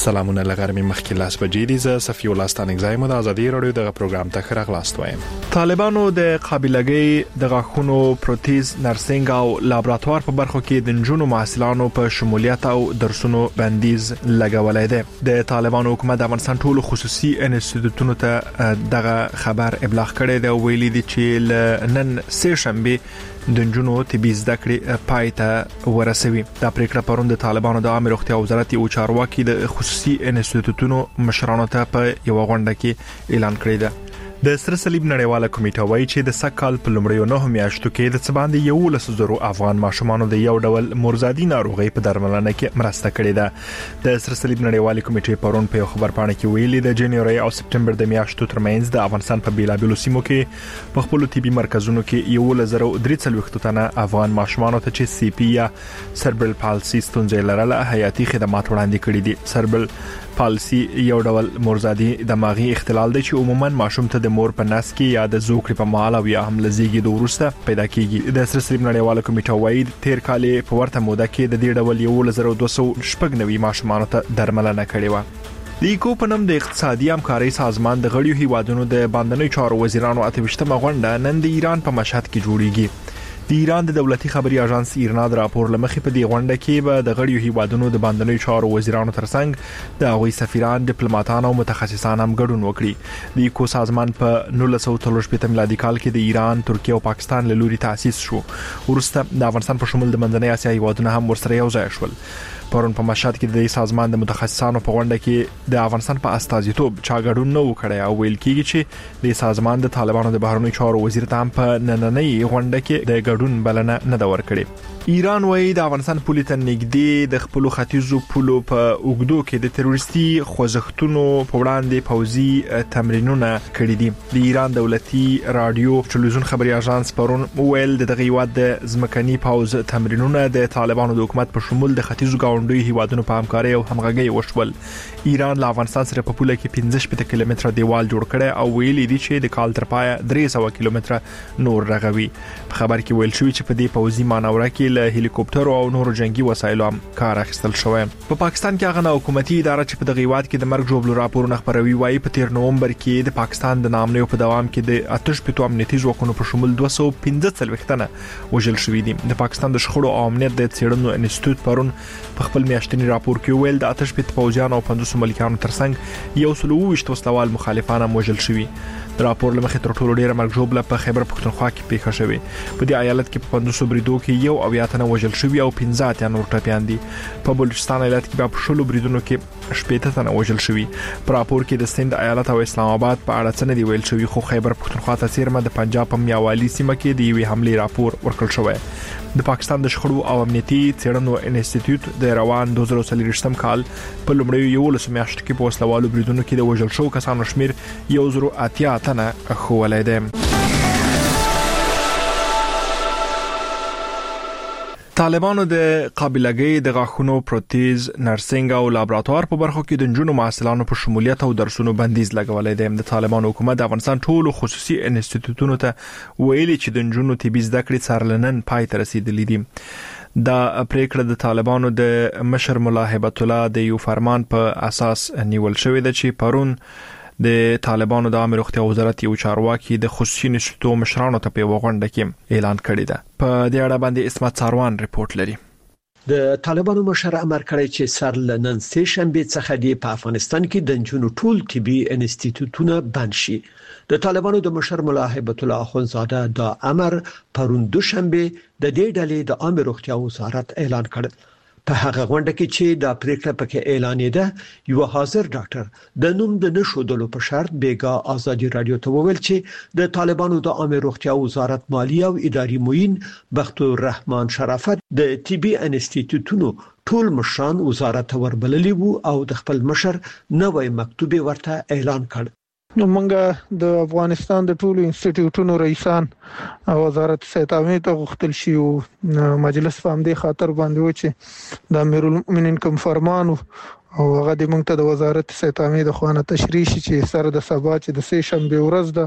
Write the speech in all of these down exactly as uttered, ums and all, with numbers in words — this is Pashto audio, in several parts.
سلامونه لغرمې مخکې لاس بجې دي. زه صفي الله ستانګزایم د ازادي رادیو دغه پروګرام ته خراغلاست وایم. طالبانو د قابلګۍ د غاښونو پروتیز نرسنګ او لابراتوار په برخو کې د نجونو محصلانو په شمولیت او درسونو بندیز لګولای دی. د طالبانو حکومت د افغانستان ټولو خصوصي انسټیټیوټونو ته دغه خبر ابلاغ کړی دی او ویلي دی چې نن سه شنبه د نجونو طبي زده کړې پای ته ورسوي. دا پریکړه پرون د طالبانو د عامه روغتیا وزارت او چارواکي د خصوصي انسټیټیوټونو مشرانو ته په یو غونډه کې اعلان کړی دی. د سره صلیب نړیواله کمیټه وایي چې د سکهال په لومړیو نه میاشتو کې د څباندې یو لس زرو افغان ماشومانو د یو ډول مرزادي ناروغي په درملنه کې مرسته کړې ده. د سره صلیب نړیواله کمیټې پرون په یو خبرپاڼه کې ویلي د جنوري او سپټمبر د میاشتو ترمنځ د افغانستان په بیلابیلو سیمو کې په خپل طبي مرکزونو کې یو لس زرو درې څلوېښت تنه افغان ماشومانو ته چې سی پی یا سربرل پالسي ستونزې لرله حیاتي خدمات وړاندې کړي دي. سربرل پالسي یو ډول مرزادي دماغي اختلال دی چې عموما ماشوم ته د مور په نس کې یا د زوکړې په مهال او یا هم لزیږي د ورسته پیدا کیږي. د سره صلیب نړیواله کمیټه وایي تیر کال په ورته موده کې د دې ډول یو لس زرو دوه سوه شپږ نوي ماشومانو ته درملنه کړې و. د ایکو په نوم د اقتصادي همکارۍ سازمان د غړیو هیوادونو د باندنۍ چارو وزیرانو اته ویشتمه غونډه نن د ایران په مشهد کې جوړیږي. د ایران د دولتي خبري اژانس ایرنا د راپور لمخې په دې غونډه کې به د غړیو هیوادونو د باندنۍ چارو وزیرانو ترڅنګ د هغوی سفیران، ډیپلوماټان او متخصصان هم ګډون وکړي. د ایکو سازمان په نولس سوه څلور شپږ میلادي کال کې د ایران، ترکیه او پاکستان له لوري تأسیس شو. ورسته د افغانستان په شمول د منځنۍ اسیا هیوادونه هم ورسره یو ځای شول. پرون په مشهد کې د سازمان د متخصصانو په غونډه کې د افغانستان په استازیتوب چا ګډون نه وکړي او ویل کېږي چې د سازمان د طالبانو د بهرنیو چارو وزیر ته هم په نننۍ غونډه کې د ګډون بلنه نه ده ورکړې. ایران وايي د افغانستان پولي ته نږدې د خپل ختیځو پولو په اوګدو کې د تروریستي خوځښتونو په وړاندې پوځي تمرینونه کړي دي. د ایران دولتي رادیو ټلویزیون خبري اژانس پرون ویل د دغه هیواد د ځمکني پوځ تمرینونه د طالبانو د حکومت په شمول د ختیځو ګاونډي هیوادونو په همکارۍ او همغږۍ وشول. ایران له افغانستان سره په پوله کې پنځه شپږ کیلومتره دیوال جوړ کړي او ویلي دي چې د کال تر پایه درې سوه کیلومتره نور رغوي. په خبر کې ویل شوی چې په دې پوځي مانوره کې له هلیکوپټر او نورو جنگي وسایلو هم کار اخیستل شوی. په پاکستان کې هغه حکومتي اداره چې په دغه هیواد کې د مرګ جوړولو راپورونه خبروي وايي په تیر نومبر کې د پاکستان د نامنیو په دوام کې د آتش پتو امنیتي ځواکونو په شمول دوه سوه پنځه څلوېښت تنه وژل شوي دي. د پاکستان د شخړو او امنیت د څېړنو انسټیټیوټ پرون په خپل میاشتني راپور کې ویل د آتش پت پوځیانو او پنځوس ملکانو ترڅنګ یو سل اوه ویشت وسلوال مخالفان هم وژل شوي. د راپور لمخې تر ټولو ډیره مرګ جوړه په خیبر پختونخوا کې پیښه شوې. په دې ایالت کې په پنځوس بریدو کې یو او یا تنه وژل شوي او پنځه اتیا نور ټپیان دي. په بلوچستان ایالت کې په شلو بریدونو کې شپږ تنه وژل شوي. په راپور کې د سند ایالت او اسلام آباد په اړه څه نه دی ویل شوی، خو خیبر پختونخوا ته څیرمه د پنجاب په میاوالی سیمه کې د یوې حمله راپور ورکړل شوی. د پاکستان د شخړو او امنیتي څېړنو انسټیټیوټ د روان دوه زره څلوېښتم کال په لومړیو یولسو میاشتو کې په وسلوالو بریدونو کې د وژل شوو کسانو شمیر یو زره اتیا تنه ښوولی دی. طالبانو د قابلګۍ د غاښونو پروتیز نرسنګ او لابراتوار په برخو کې د نجونو محصلانو په شمولیت او درسونو بندیز لګولای دی. د طالبانو حکومت د افغانستان ټولو خصوصي انسټیټیوټونو ته ویلي چې د نجونو طبي زده کړې څارلنن پای ته رسیدلې دي. دا پریکړه د طالبانو د مشر ملا هبت الله د یو فرمان په اساس نیول شوې ده چې پرون د طالبانو د عامه روغتیا وزارت یو چارواکي د خصوصي انسټیټیوټ مشرانو ته په غونډه کې اعلان کړی ده. په دې اړه باندې اسمت ساروان ریپورت لري. د طالبانو مشر امر کړی چې سر لنن سه شنبه څخه د په افغانستان کې د نجونو ټول طبي انسټیټیوټونه بند شي. د طالبانو د مشر ملا هبت الله اخونزاده دا امر پرون دوشنبه د دې ډلې د عامه روغتیا وزارت اعلان کړ. په هغه غونډه کې چې دا پریکړه پکې اعلانېده، یو حاضر ډاکټر د نوم د نشودلو په شرط بیګا ازادي رادیو ته وویل چې د طالبانو د عامه روغتیا وزارت مالی او اداري معین بختور الرحمن شرافت د طبي انسټیټیوټونو ټول مشران وزارت وربللی وو او د خپل مشر نوې مکتوب ورته اعلان کړ. نو موږ د افغانستان د ټولو انسټیټیوټونو رئیسان او وزارت ستامې ته غوښتل شي او مجلس په همدې خاطر باندې و چې د امیرالمؤمنین کوم فرمان او هغه د موږ ته د وزارت ستامې د خوانه تشریح شي چې سره د سبا چې د سه شنبه ورځ ده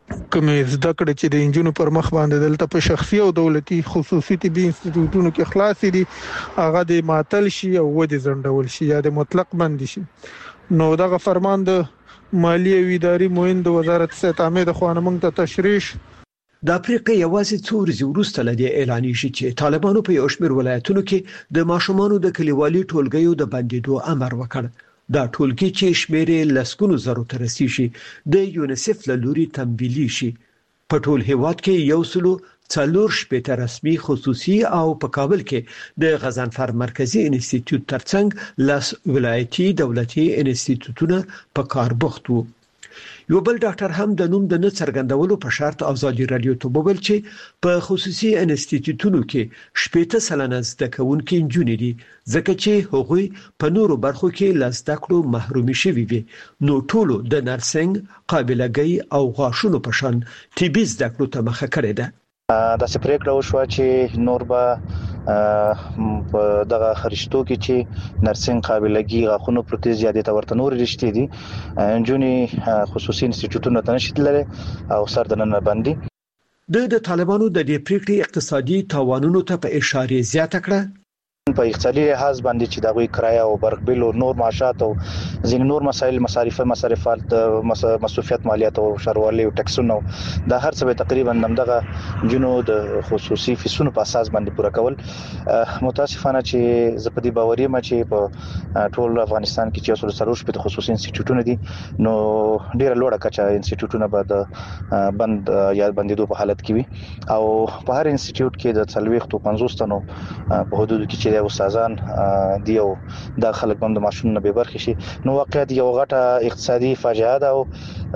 کومې زده کړې چې د انجونو پر مخ باندې دلته په شخصي او دولتي خصوصي طبي انسټیټیوټونو کې خلاص دي هغه د ماتل شي او ودی زندول شي یا د مطلق بند شي. نو دغه فرمان د مالی او اداري معین د وزارت صحت عامه د خوانه موږ ته تشریح د افریقا یوازې څو ورځې وروسته لدی اعلان شي چې طالبانو په یو شمېر ولایتونو کې د ماشومانو د کلیوالي ټولګیو د بندیدو امر وکړ. دا ټولګي چې شمېر لسګونو زرو ته رسیدي د یونیسف له لوري تمویلي شي. په ټول هیواد کې یو سلو څلور شپږ رسمي خصوصي او په کابل کې د غضنفر مرکزی انسټیټیوټ ترڅنګ لاس ولایتي دولتي انسټیټیوټونه په کار بوخت وو. یو بل ډاکټر هم د نوم د نه څرګندولو په شرط ازادي رادیو ته وویل چې په خصوصي انسټیټیوټونو کې شپږ سلنه زده کوونکي نجونې دي ځکه چې هغوی په نورو برخو کې له زده کړو محرومي شوي وي. نو ټولو د نرسنګ، قابلګۍ او غاښونو په شان طبي زده کړو ته مخه کړې ده. د سپریکړه وشو چې نور به په دغه خرشتو کې چې نرسنګ، قابلګي، غاښونو پروتز یا د تورته نور رښتې دي جونی خصوصي انسټیټیوټونو ته نشي تللی او سر د نن باندې د د طالبانو د دې پریکړې اقتصادي تاوانونو ته په اشاره زیاته کړه. په اقتصادي لحاظ باندې چې دغه کرایه او برق بیل او نور معاشات او ځین نور مسایل مصارف مصارفات مصرفيات مالیات او شروالي او ټکسونو دا هر څه تقریبا دغه جنو د خصوصي فیسونو په اساس باندې پوره کول. متاسفانه چې زپدي باوري ما چې په ټول افغانستان کې چې اصول سروش په خصوصي انسټیټیوټونه دي نو ډیره لوړه کچه انسټیټیوټونه به د بند یا بندیدو په حالت کې وي او په هر انسټیټیوټ کې د څلويخ تو پنځوس تنو په حدود کې د استادان دیو د خلک بند ماشوم نه به برخه شي. نو واقعیت یو غټه اقتصادي فاجعه ده او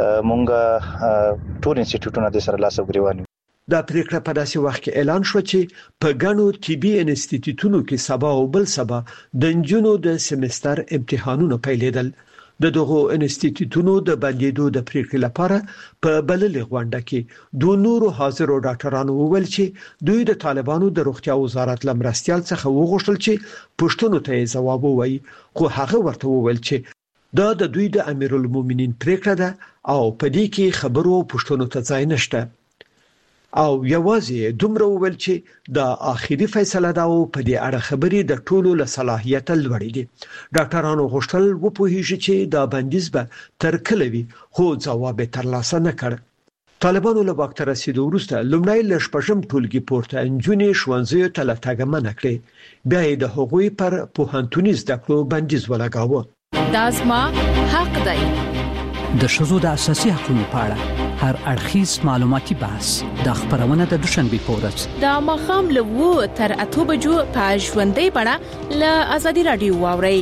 مونږه ټول انسټیټیوټونه د سره لاس وګریوان. دا پریکړه په داسې وخت کې اعلان شو چې په ګڼو طبي انسټیټیوټونو کې سبا او بل سبا د انجونو د سمستر امتحانونه پیلېدل. د دغو انسټیټیوټونو د بندیدو د پریکړې لپاره په بللې غونډه کې دوه نورو حاضرو ډاکټرانو وویل چې دوی د طالبانو د روغتیا وزارت لمرستيال څخه وغوښتل چې پښتون ته ځواب ووایي خو هغه ورته وویل چې دا د دوی د امیرالمؤمنین پریکړه ده او په دې کې خبرو پښتون ته ځای نشته او یوازې دومره وویل چې دا آخري فیصله ده او په دې اړه خبرې د ټولو له صلاحیت لوړې دي. ډاکټرانو غوښتل وپوهیږي چې دا بندیز به تر کله وي خو ځواب ترلاسه نه کړ. طالبانو له واک ته رسیدو وروسته لومړی له شپږم ټولګي پورته انجونې ښوونځیو ته له تګ منع کړې. بیا یې د هغوی پر پوهنتوني زده کړو بندیز ولګاوه. دا زما حق دی. د شذو د اساسي حقوقو په اړه هر اړخیز معلوماتي بحث د خبرونه د دوشنبه پورز د مخام له وو تر اته بجو په ژوندۍ بڼه له ازادي رادیو واوري.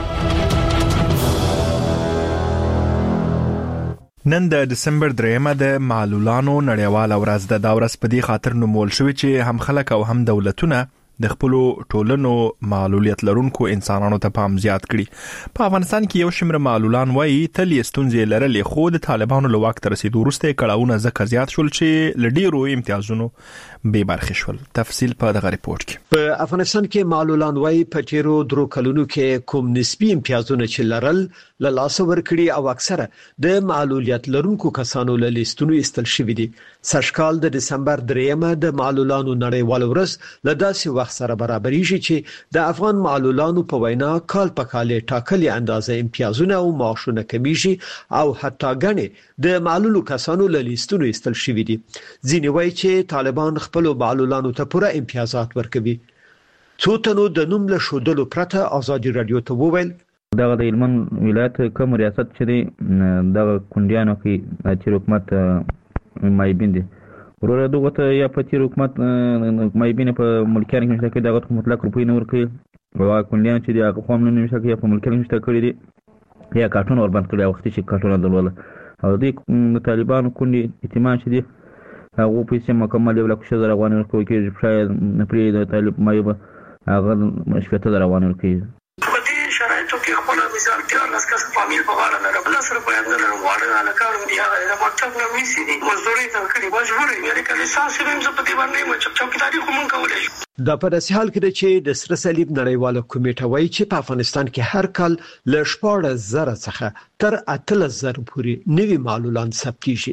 نن د دسمبر دریمه د معلولانو نړیواله ورځ ده. دا ورځ په دې خاطر نومول شوې چې هم خلک او هم دولتونه د خپل ټولنو معلولیت لرونکو انسانانو ته پام زیات کړي. په افغانستان کې یو شمېر معلولان وایي تل یې ستونزې لرلې خو د طالبانو له واک ته رسیدو وروسته کړهونه ځکه زیات شول چې له ډېرو امتیازونو بې برخې شول. تفصیل په دغه ریپورت کې. په افغانستان کې معلولان وایي په تیرو درو کلونو کې کوم نسبی امتیازونه چې لرل له لاس ورکړي او اکثره د معلولیت لرونکو کسانو له لیستونو ایستل شوی دي. سږکال د دسمبر دریمه د معلولانو نړیواله ورځ له داسې وخت سره برابرېږي چې د افغان معلولانو په وینا کال په کال ټاکلي اندازه امتیازونه او معاشونه کمیږي او حتی غني د معلولو کسانو له لیستونو ایستل شوی دي. ځینې وایي چې طالبان خپل معلولانو ته پوره امتیازات ورکوي. څو تنو د نوم له شودلو پرته ازادي رادیو ته وویل دغه د هلمند ولایت کوم ریاست چې دی دغه کونډیانو کې چې حکومت مایبین دي ورور دغه ته یا په تیر حکومت مایبین په ملکیان کې مشته کې دغه مطلق روپی نه ورکړي او کونډیان چې دغه قوم نه نشته کې په ملکیان مشته کړی دي یا کارټون اور باندې کړی وخت چې کارټون دلول او د طالبانو کونډي اعتماد چې دي هغه پیسې مکمل یو لک شزر افغان ورکوي کې شاید پرې د طالب مایب هغه مشکته دروانه ورکوي. شرایطو کې خپل مثال کې لاس کس فامیل په غاړه نه رب سره بیان نه غواړي نه کار دی هغه د مکتب نه ویسي دي مزدوري ته کړي مجبور یې لکه لیسانس یې هم په دې باندې مچ چوکیداری کوم کولای شي. دا په داسې حال کې چې د سره صلیب نړیواله کمیټه وایي چې په افغانستان کې هر کال له شپږ زره څخه تر اتلس زره پورې نوي معلولان ثبتېږي.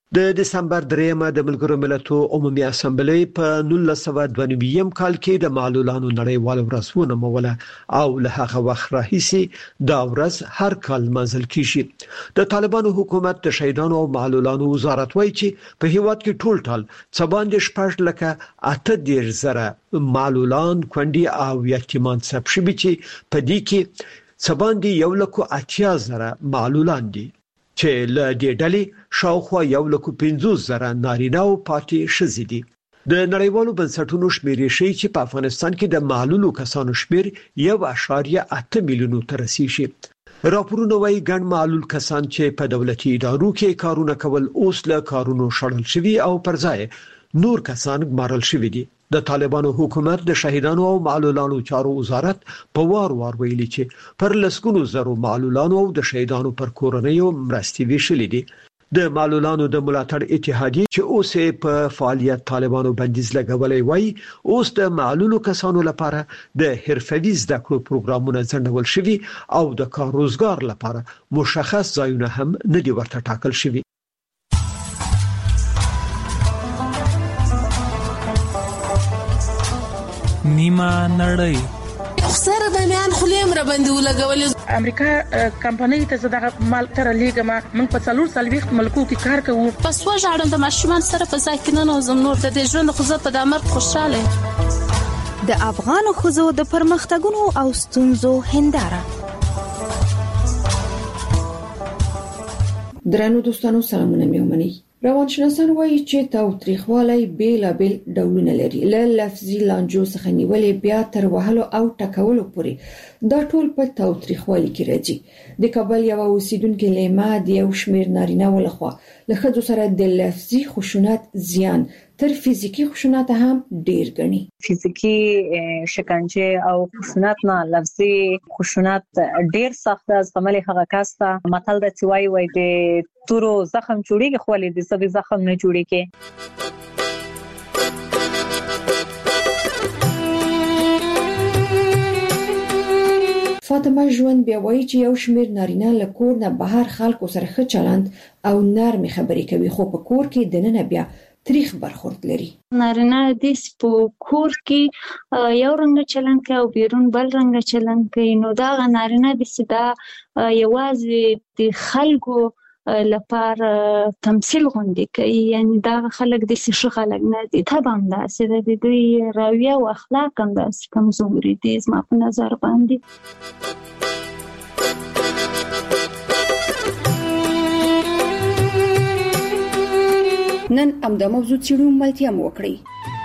د دسمبر دریمه د ملګرو ملتونو عمومي اسامبلې په نولس سوه دوه نوي کال کې د معلولانو نړیوال ورځ ونوموله او له هغه وخت راهیسې دا ورځ هر کال منځل کیږي. د طالبانو حکومت د شهیدانو او معلولانو وزارت وایي چې په هیواد کې ټول ټال څه باندې شپږ لکه اته دېرش زره معلولان، کونډې او یتیمان ثبت شوي چې په دې کې څه باندې یو لکه اتیا زره معلولان دي چې له دې ډلې شاوخوا یو لکه پنځوس زره نارینه او پاتې ښځې دي. د نړیوالو بنسټونو شمیرې ښیي چې په افغانستان کې د معلولو کسانو شمیر یو اعشاریه اته میلیونو ته رسیږي. راپورونه وايي ګڼ معلول کسان چې په دولتي ادارو کې کارونه کول اوس له کارونو شړل شوي او پر ځای نور کسان ګمارل شوي دي. د طالبانو حکومت د شهیدانو او معلولانو چارو وزارت په وار وار ویلي چې پر لسګونو زرو معلولانو او د شهیدانو پر کورنیو مرستې ویشلې دي. د معلولانو د ملاتړ اتحادیه چې اوس په فعالیت طالبانو بندیز لګولې وای اوس د معلولو کسانو لپاره د حرفوي زده کړو پروګرامونه ځنډول شوي او د کار روزګار لپاره مشخص ځایونه هم نه دي ورته ټاکل شوي. نیمه نړۍ سره د میان خلیم را باندې ولګول. امریکا کمپنۍ ته زداغه مال تر لیګما من په څلور سالويخت ملکو کې کار کوو. پس وژاړم د ماشومان سره په ځای کې نه نوزم نور د ژوند خو زه په دامر خوشاله. د افغان خوځو د پرمختګونو او ستونزو هنداره. درنو دوستانو سلامونه میومني. روانشناسان وایي چې تاوتریخوالی بیلابیل ډولونه لري، له لفظي لانجو څخه نیولې بیا تر وهلو او ټکولو پورې دا ټول په تاوتریخوالي کې راځي. د کابل یو اوسیدونکو لیما د یو شمیر نارینه ولخوا له ښځو سره د لفظي خشونت زیان تر فزیکی خشونت هم ډیر غني. فزیکی شکنجه او خشونت نه لفظي خشونت ډیر سخت از عمل هغه کاسته متل د چوي وای د تورو زخم جوړیږي خو له دې سبي زخم نه جوړیږي. فاطمه ژوند بیا وایي چې یو شمیر نارینه له کور نه بهر خلکو سره ښه چلند او نرمي خبرې کوي، خو په کور کې دننه بیا تاریخ برخورد لري. نارینه د سپو کور کې یو رنګ چلند کوي او بیرون بل رنګ چلند کوي. نو دا نارینه د سدا یوازې د خلکو لپاره تمثيل غونډې کوي، یعنی دا خلک د سې خلک نه دي. طبعا دا سره د دوی رویه او اخلاق هم د کمزوري دي زما په نظر باندې. نن هم د موضوع چیرو ملتیا مو وکړي.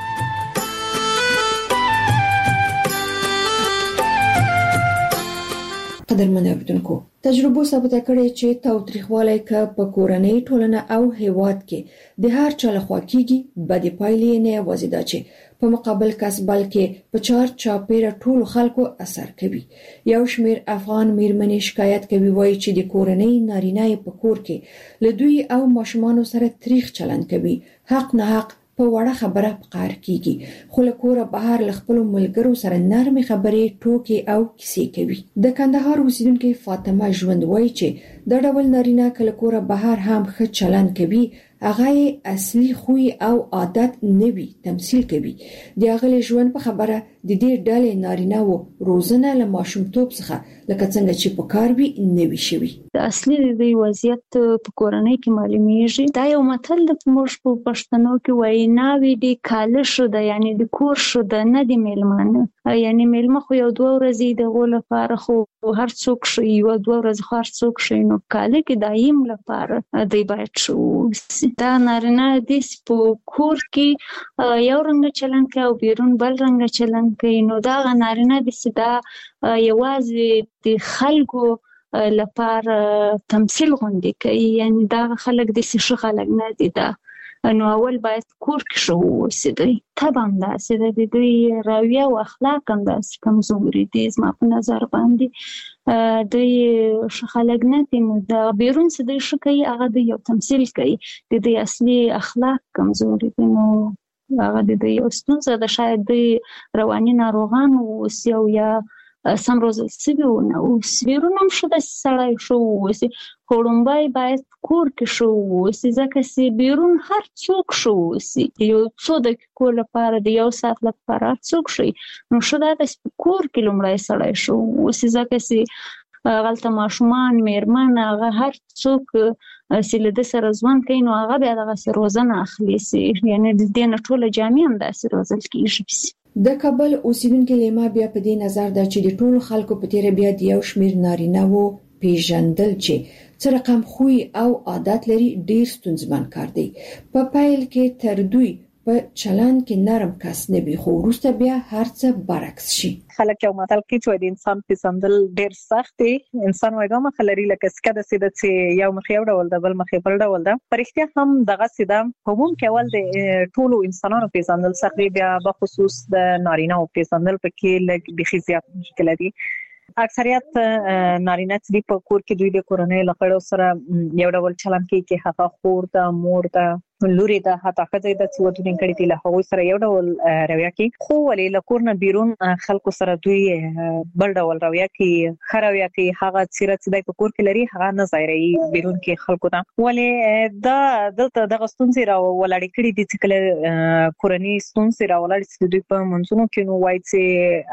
قدرمن اوریدونکو، تجربه ثابته کړې چې تاوتریخوالی که په کورنۍ ټولنه او هیواد کې د هر چا لخوا کیږي بدې پایلې نه یوازې دا چې په مقابل کس بلکې په چار چاپیره ټول خلکو اثر کوي. یو شمیر افغان میرمنې شکایت کوي وایي چې د کورنۍ نارینه په کور کې له دوی او ماشومان سره تریخ چلند کوي، حق نه حق په وړه خبره پکار کیږي، خو له کوره بهر ل خپل ملګرو سره نرمي خبرې ټوکې او کیسې کوي. د کندهار اوسیدونکو فاطمه ژوند وایي چې د ډول نارینه کله کوره بهر هم ښه چلند کوي، هغه اصلي خوې او عادت نوي تمثيل کوي. د هغه ژوند په خبره د دې ډلې نارینه وو روزنه له ماشومتوب څخه لکه څنګه چې په کار وی نوي شوی. د اصلي د وضعیت په کورنۍ کې معلومیږي. دا یو متل د موږ په پښتنو کې وایي ناوی دی کال شو د یعنی د کور شو د نه دی میلمانه، یعنی میلمه خو یو دوه ورځې د غول لپاره خو هر څوک شي یو دوه ورځې هر څوک شي نو کال کې دایم لپاره دی باید شو. دا نارینه د سپو کور کې یو رنګ چلند کوي او بیرون بل رنګ چلند کوي. نو دا نارینه د سدا یوازې د خلکو لپاره تمثيل غونډې کوي، یعنی دا خلک د سې خلک نه دي. دا نو اول باید کور کې شو وسیدي. طبعا دا سره د دوی رویه او اخلاق هم د کمزوري دي زما په نظر باندې. دوی خلک نه دي، نو دا بیرون څه د شي کوي هغه د یو تمثيل کوي، د دې اصلي اخلاق کمزوري دي. نو هغه د یو ستونزه د شاید د رواني ناروغان او یا سم روزل سوي ونه او سویرونه هم شده سړی شو وسی خورمبای باید کور کې شو وسی ځکه چې بیرون هر څوک شو وسی یو څو دقیقو لپاره د یو ساعت لپاره هر څوک شي نو شده د کور کې لومړی سړی شو وسی ځکه چې غلطه ماشومان میرمن هغه هر څوک چې له د سره ژوند کوي نو هغه بیا دغه روزنه اخلي سي یعنی د دې نه ټوله جامع هم داسې روزل کیږي. د کابل اوسیدونکو لیما بیا په دې نظر ده چې د ټولو خلکو په تیر بیا د یو شمیر نارینه وو پیژندل چې څه رقم خوې او عادت لري ډیر ستونزمن کار دی. په پایل کې تر دوی په چلن کې نرم کس نه وي خو وروسته بیا هر څه برعکس شي. خلک یو متل کې چې د انسان پیژندل ډیر سخت دی. انسان وایي دا مخلري لکه سکه د سیده چې یو مخ یو ډول د بل مخ بل ډول ده. پرختیا هم دغه سیده همون کې ول د ټولو انسانانو پیژندل سخت دی بیا په خصوص د نارینه او پیژندل پکې لږ بخي زیات مشکل دي. اکثریت نارینه چې په کور کې دوی د کورنۍ لخوا سره یو ډول چلن کوي چې هغه خور ده مور ده لوري ده حتی خځې د څو دنې کړي دي له هغه سره یو ډول رویه کوي خو ولې له کورن بیرون خلکو سره دوی بل ډول رویه کوي خرویه کوي هغه چې د په کور کې لري هغه نه ظاهري بیرون کې خلکو ته ولې دا دلته د غستونځي را ولاړ کړي دي چې کله کورنۍ ستونزې را ولاړ چې دوی په منځونو کې نو وایي چې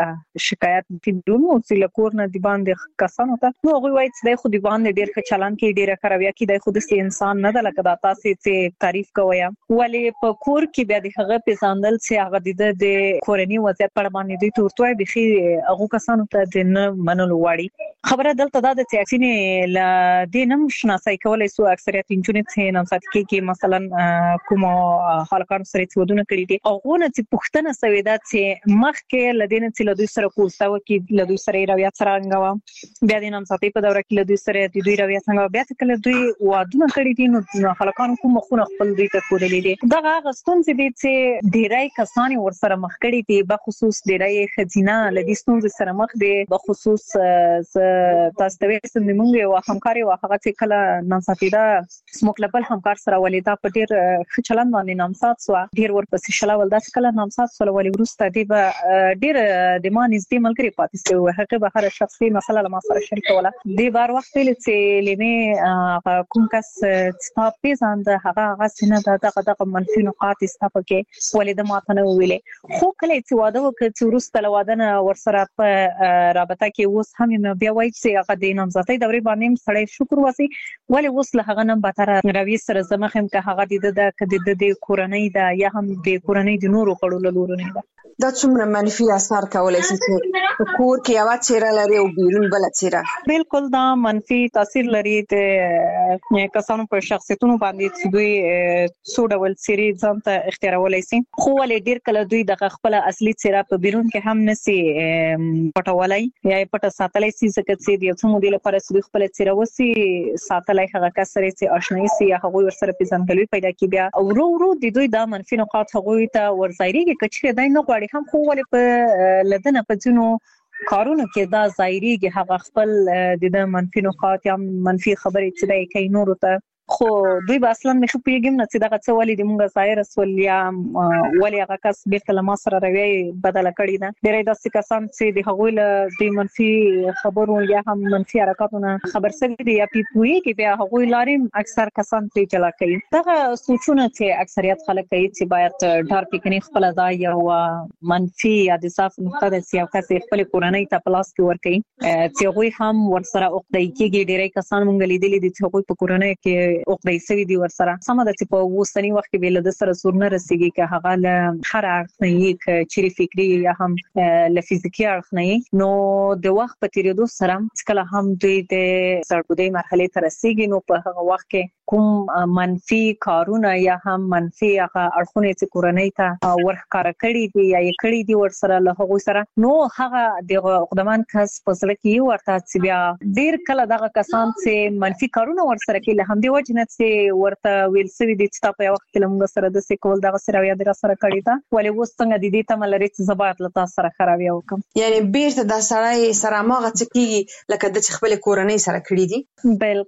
شکایت دي نو چې له کور نه دی باندې کسانو ته نو هغه وایي چې خو دی باندې ډیر ښه چلن کوي ډیر خرویه کوي د خود سي انسان نه د لکه دا تاسو چې تعریف کویا ولې په کور کې بیا د هغه پیژندل چې هغه د کورنۍ وضعیت په اړه باندې دوی تورتوي بخي هغه کسانو ته د نه منلو واړي خبره دلته دا د سیاسي ل دینم شناسای کولای سو اکثریت انجونې چې نن سات کې مثلا کوم خلکان سره چې ودونه کړی دي هغه نه چې پښتنه سویدا چې مخ کې لدین چې له دوی سره کوستاو کې له دوی سره رویا څرنګه بیا د نن ساتي په دوره کې له دوی سره د دوی رویا څنګه بیا چې کله دوی وادونه کړی دي نو خلکان کوم خونه خپل دوی ته کولې دي دا غستون چې چې ډیرای کسان ورسره مخ کړي دي په خصوص ډیرای خزینه لدیستون سره مخ دي په خصوص تاسو ته وسم موږ یو همکاري واخغه چې کله نن ساتیدا سموک لپل همکار سره ولیدا په ډیر خچلن باندې نامسات سو ډیر ورپسې شلا ولدا چې کله نامسات سره ولی ورسته دی به ډیر د ما نږدې ملګری پاتې شو هغه به هر شخصي مسله لما سره شریک ولا دی بار وخت چې لمه کوم کس سپاپ پیزاند هغه هغه سینه دغه دغه منفي نقاط استفاده ولید ماته نه ویلې خو کله چې واده وکړ چې ورسته لوادنه ورسره په رابطه کې اوس هم بیا وایي چې هغه د نامزدۍ دورې باندې سړی شکر وسی ولې اوس له هغه نه بهتر روي سره زمخم که هغه د د کورنۍ دا یا هم د کورنۍ د نورو کړو لورونه ده دا څومره منفي اثر کولای شي چې کور کې یو چیرې لري او بیرون بل چیرې بالکل دا منفي تاثیر لري د کسانو په شخصیتونو باندې چې دوی څو ډول سری ځان ته اختیارولای شي خو ولې ډیر کله دوی د خپل اصلي چیرې په بیرون کې هم نسی پټولای یا پټ ساتلای شي ځکه چې د یو څو مودې لپاره دوی خپل چیرې وسی ساتلای هغه کسره چې آشنایي سي هغه ورسره پیژندګلوي پیدا کی بیا او ورو ورو د دوی د منفي نقاط هغه ته ورځایري کې چې دای نه غواړي هم خو ولې په لدنه په جنو کارونه کې دا ظاهري هغه خپل د منفي نقاط یا منفي خبرې چې دای کوي نور ته خو دوی به اصلا نه خپېږم نه چې دغه څه ولې د موږ ظاهر رسول یا ولې هغه کس بیرته له ما سره روي بدله کړی ده ډېرې داسې کسان چې د هغوی له د منفي خبرو یا هم منفي حرکاتونه خبر سوي دي یا پیپوي کې بیا هغوی لارې اکثر کسان پرې چلا کوي دغه سوچونه چې اکثریت خلک کوي چې باید ډار پکني خپل ځای یو منفي یا د صاف نقطه د سیاست خپل کورنۍ ته پلاس کې ور کوي چې هغوی هم ورسره اوقدای کېږي ډېرې کسان مونږ لیدلي دي چې هغوی په کورنۍ کې او د سوي دی ورسره سم د چې په وسنی وخت کې بل د سره سور نه رسیږي که هغه له هر اړخ نه یې چيري فکری یا هم له فزیکی اړخ نه نو د وخت په تیریدو سره کله هم دوی د سرګودي مرحله ته رسیږي نو په هغه وخت کې کوم منفي کارونه یا هم منفي هغه اړخونه چې کورنۍ ته ورخکاره کړي دي یا یې کړي دي ورسره له هغه سره نو هغه د خدمان کس په سره کې ورته چې بیا ډیر کله دغه کسان چې منفي کارونه ورسره کوي له هم دی وجه چې ورته ویل سوي دي چې تاسو یو وخت له موږ سره د سیکول دغه سره یا در سره کړی دا ولې وس څنګه د دې تم لري چې زبات له تاسو سره خرابې وکم یعنی بیرته د سړی سره ماغه چې کیږي لکه د خپل کورنۍ سره کړی دي بالکل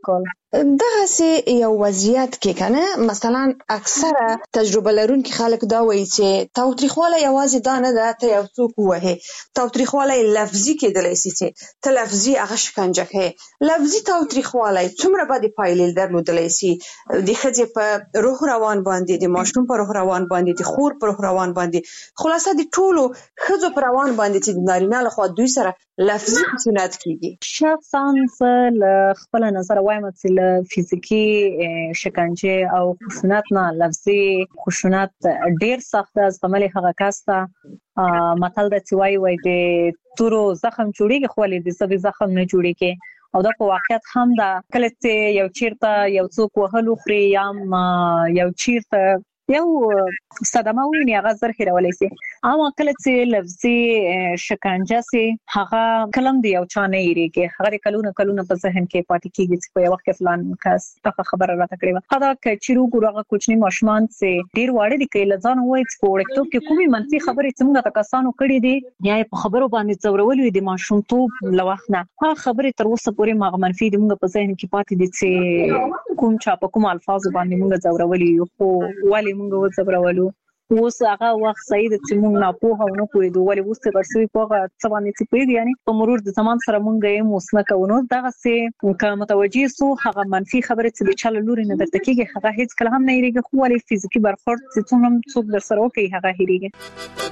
دغه سي یو وضعیت کې کنه مثلا اکثره تجربه لرونکي خلک دا وایي چې تاوتریخواله یوازې دا نه ده ته یو څوک وهه تاوتریخواله لفظي کېدلی شي چې ته لفظي هغه شکنجه کوي لفظي تاوتریخواله څومره باندې پایلې درلودلی شي د ښځې په روح روان باندې د ماشوم په روح روان باندې د خور په روح روان باندې خلاصه د ټولو ښځو په روان باندې چې د نارینه لخوا دوی سره لفظي خشونت کیږي. شخصا زه له خپل نظر وایم چې له فزیکی شکنجه او خشونت نه لفظي خشونت ډیر سخت از عمل هغه کاسته متل د چوي وای د تورو زخم جوړیږي خو له دې سبي زخم نه جوړیږي او دا په واقعیت هم دا کله چې یو چیرته یو څوک وهلو خوري یا یو چیرته یو صدمه ویني هغه زر هیرولای شي اما کله چې لفظي شکنجه سي هغه کلم دی او چا نه یریږي هغه کلونه کلونه په ذهن کې پاتې کیږي چې په یو وخت کې فلان کس ته خبره راته کړې و هغه چې روغ هغه کوچنی ماشومان چې ډیر واړه دي کله ځان وایي چې په وړکتوب کې کومي منفي خبرې څنګه تکاسانو کړې دي یا په خبرو باندې څورول وي د ماشومتوب لوخنه هغه خبرې تر اوسه پورې ما منفي دي موږ په ذهن کې پاتې دي چې کوم چا په کوم الفاظ باندې موږ څورولي خو والی موږ وځبرولو اوس هغه وخت سید چې موږ نه پوهه او نه پوهېدو ولې اوس ته ورسوي په څه باندې چې پوهېږي یعنی په مرور د زمان سره موږ یې موسنه کوو دغه څه که متوجه سو هغه منفي خبرې چې د چا لوري نه درته کېږي هغه هیڅ کله هم نه هېرېږي خو ولې فزیکي برخورد چې څومره څوک در سره وکړي هغه هېرېږي.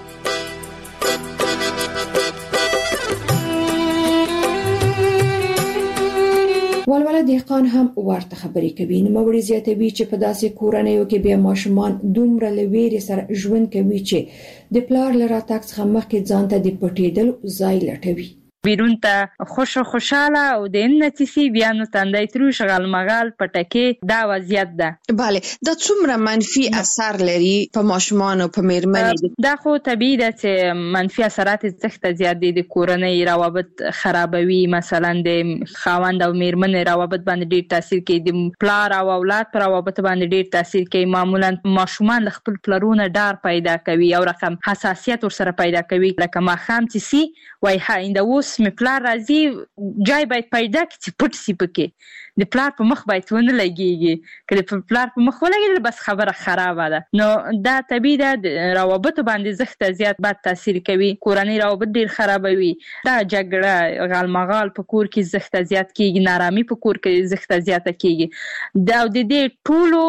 ولوله دهقان هم ورته خبرې کوي نو موري زیاتوي چې په داسې کورنیو کې بیا ماشومان دومره لویری سره ژوند کوي چې د پلار لرا تاکس خمخې ځان ته د پټېدل ځای لټوي بیرون ته خوش خوشاله او د نتیسی بیا نو تندای ترو شغل مغال پټکي دا وضعیت ده. bale دا څومره منفي اثر لري په ماشومان او په میرمنې دا خو طبيعي ده چې منفي اثرات زخته زیات دي د کورنۍ روابط خرابوي مثلا د خاوند او میرمنې روابط باندې ډیر تاثیر کوي د پلار او اولاد پر روابط باندې ډیر تاثیر کوي معمولا ماشومان خپل پلرونه ډار پیدا کوي او رقم حساسیت ور سره پیدا کوي لکه ما خام چې سي وای هاینده اوس می پلار راځي جای باید پیدا کړي چې پټ سی پکې د پلار په مخ باید ونه لګيږي کله په پلار په مخ ولګي بس خبره خرابه ده نو دا طبيعي ده د روابط باندې زخته زیات بد تاثیر کوي کورنۍ روابط ډیر خرابوي دا جګړه غالمغال په کور کې زخته زیات کیږي نارامي په کور کې زخته زیاته کیږي دا د دې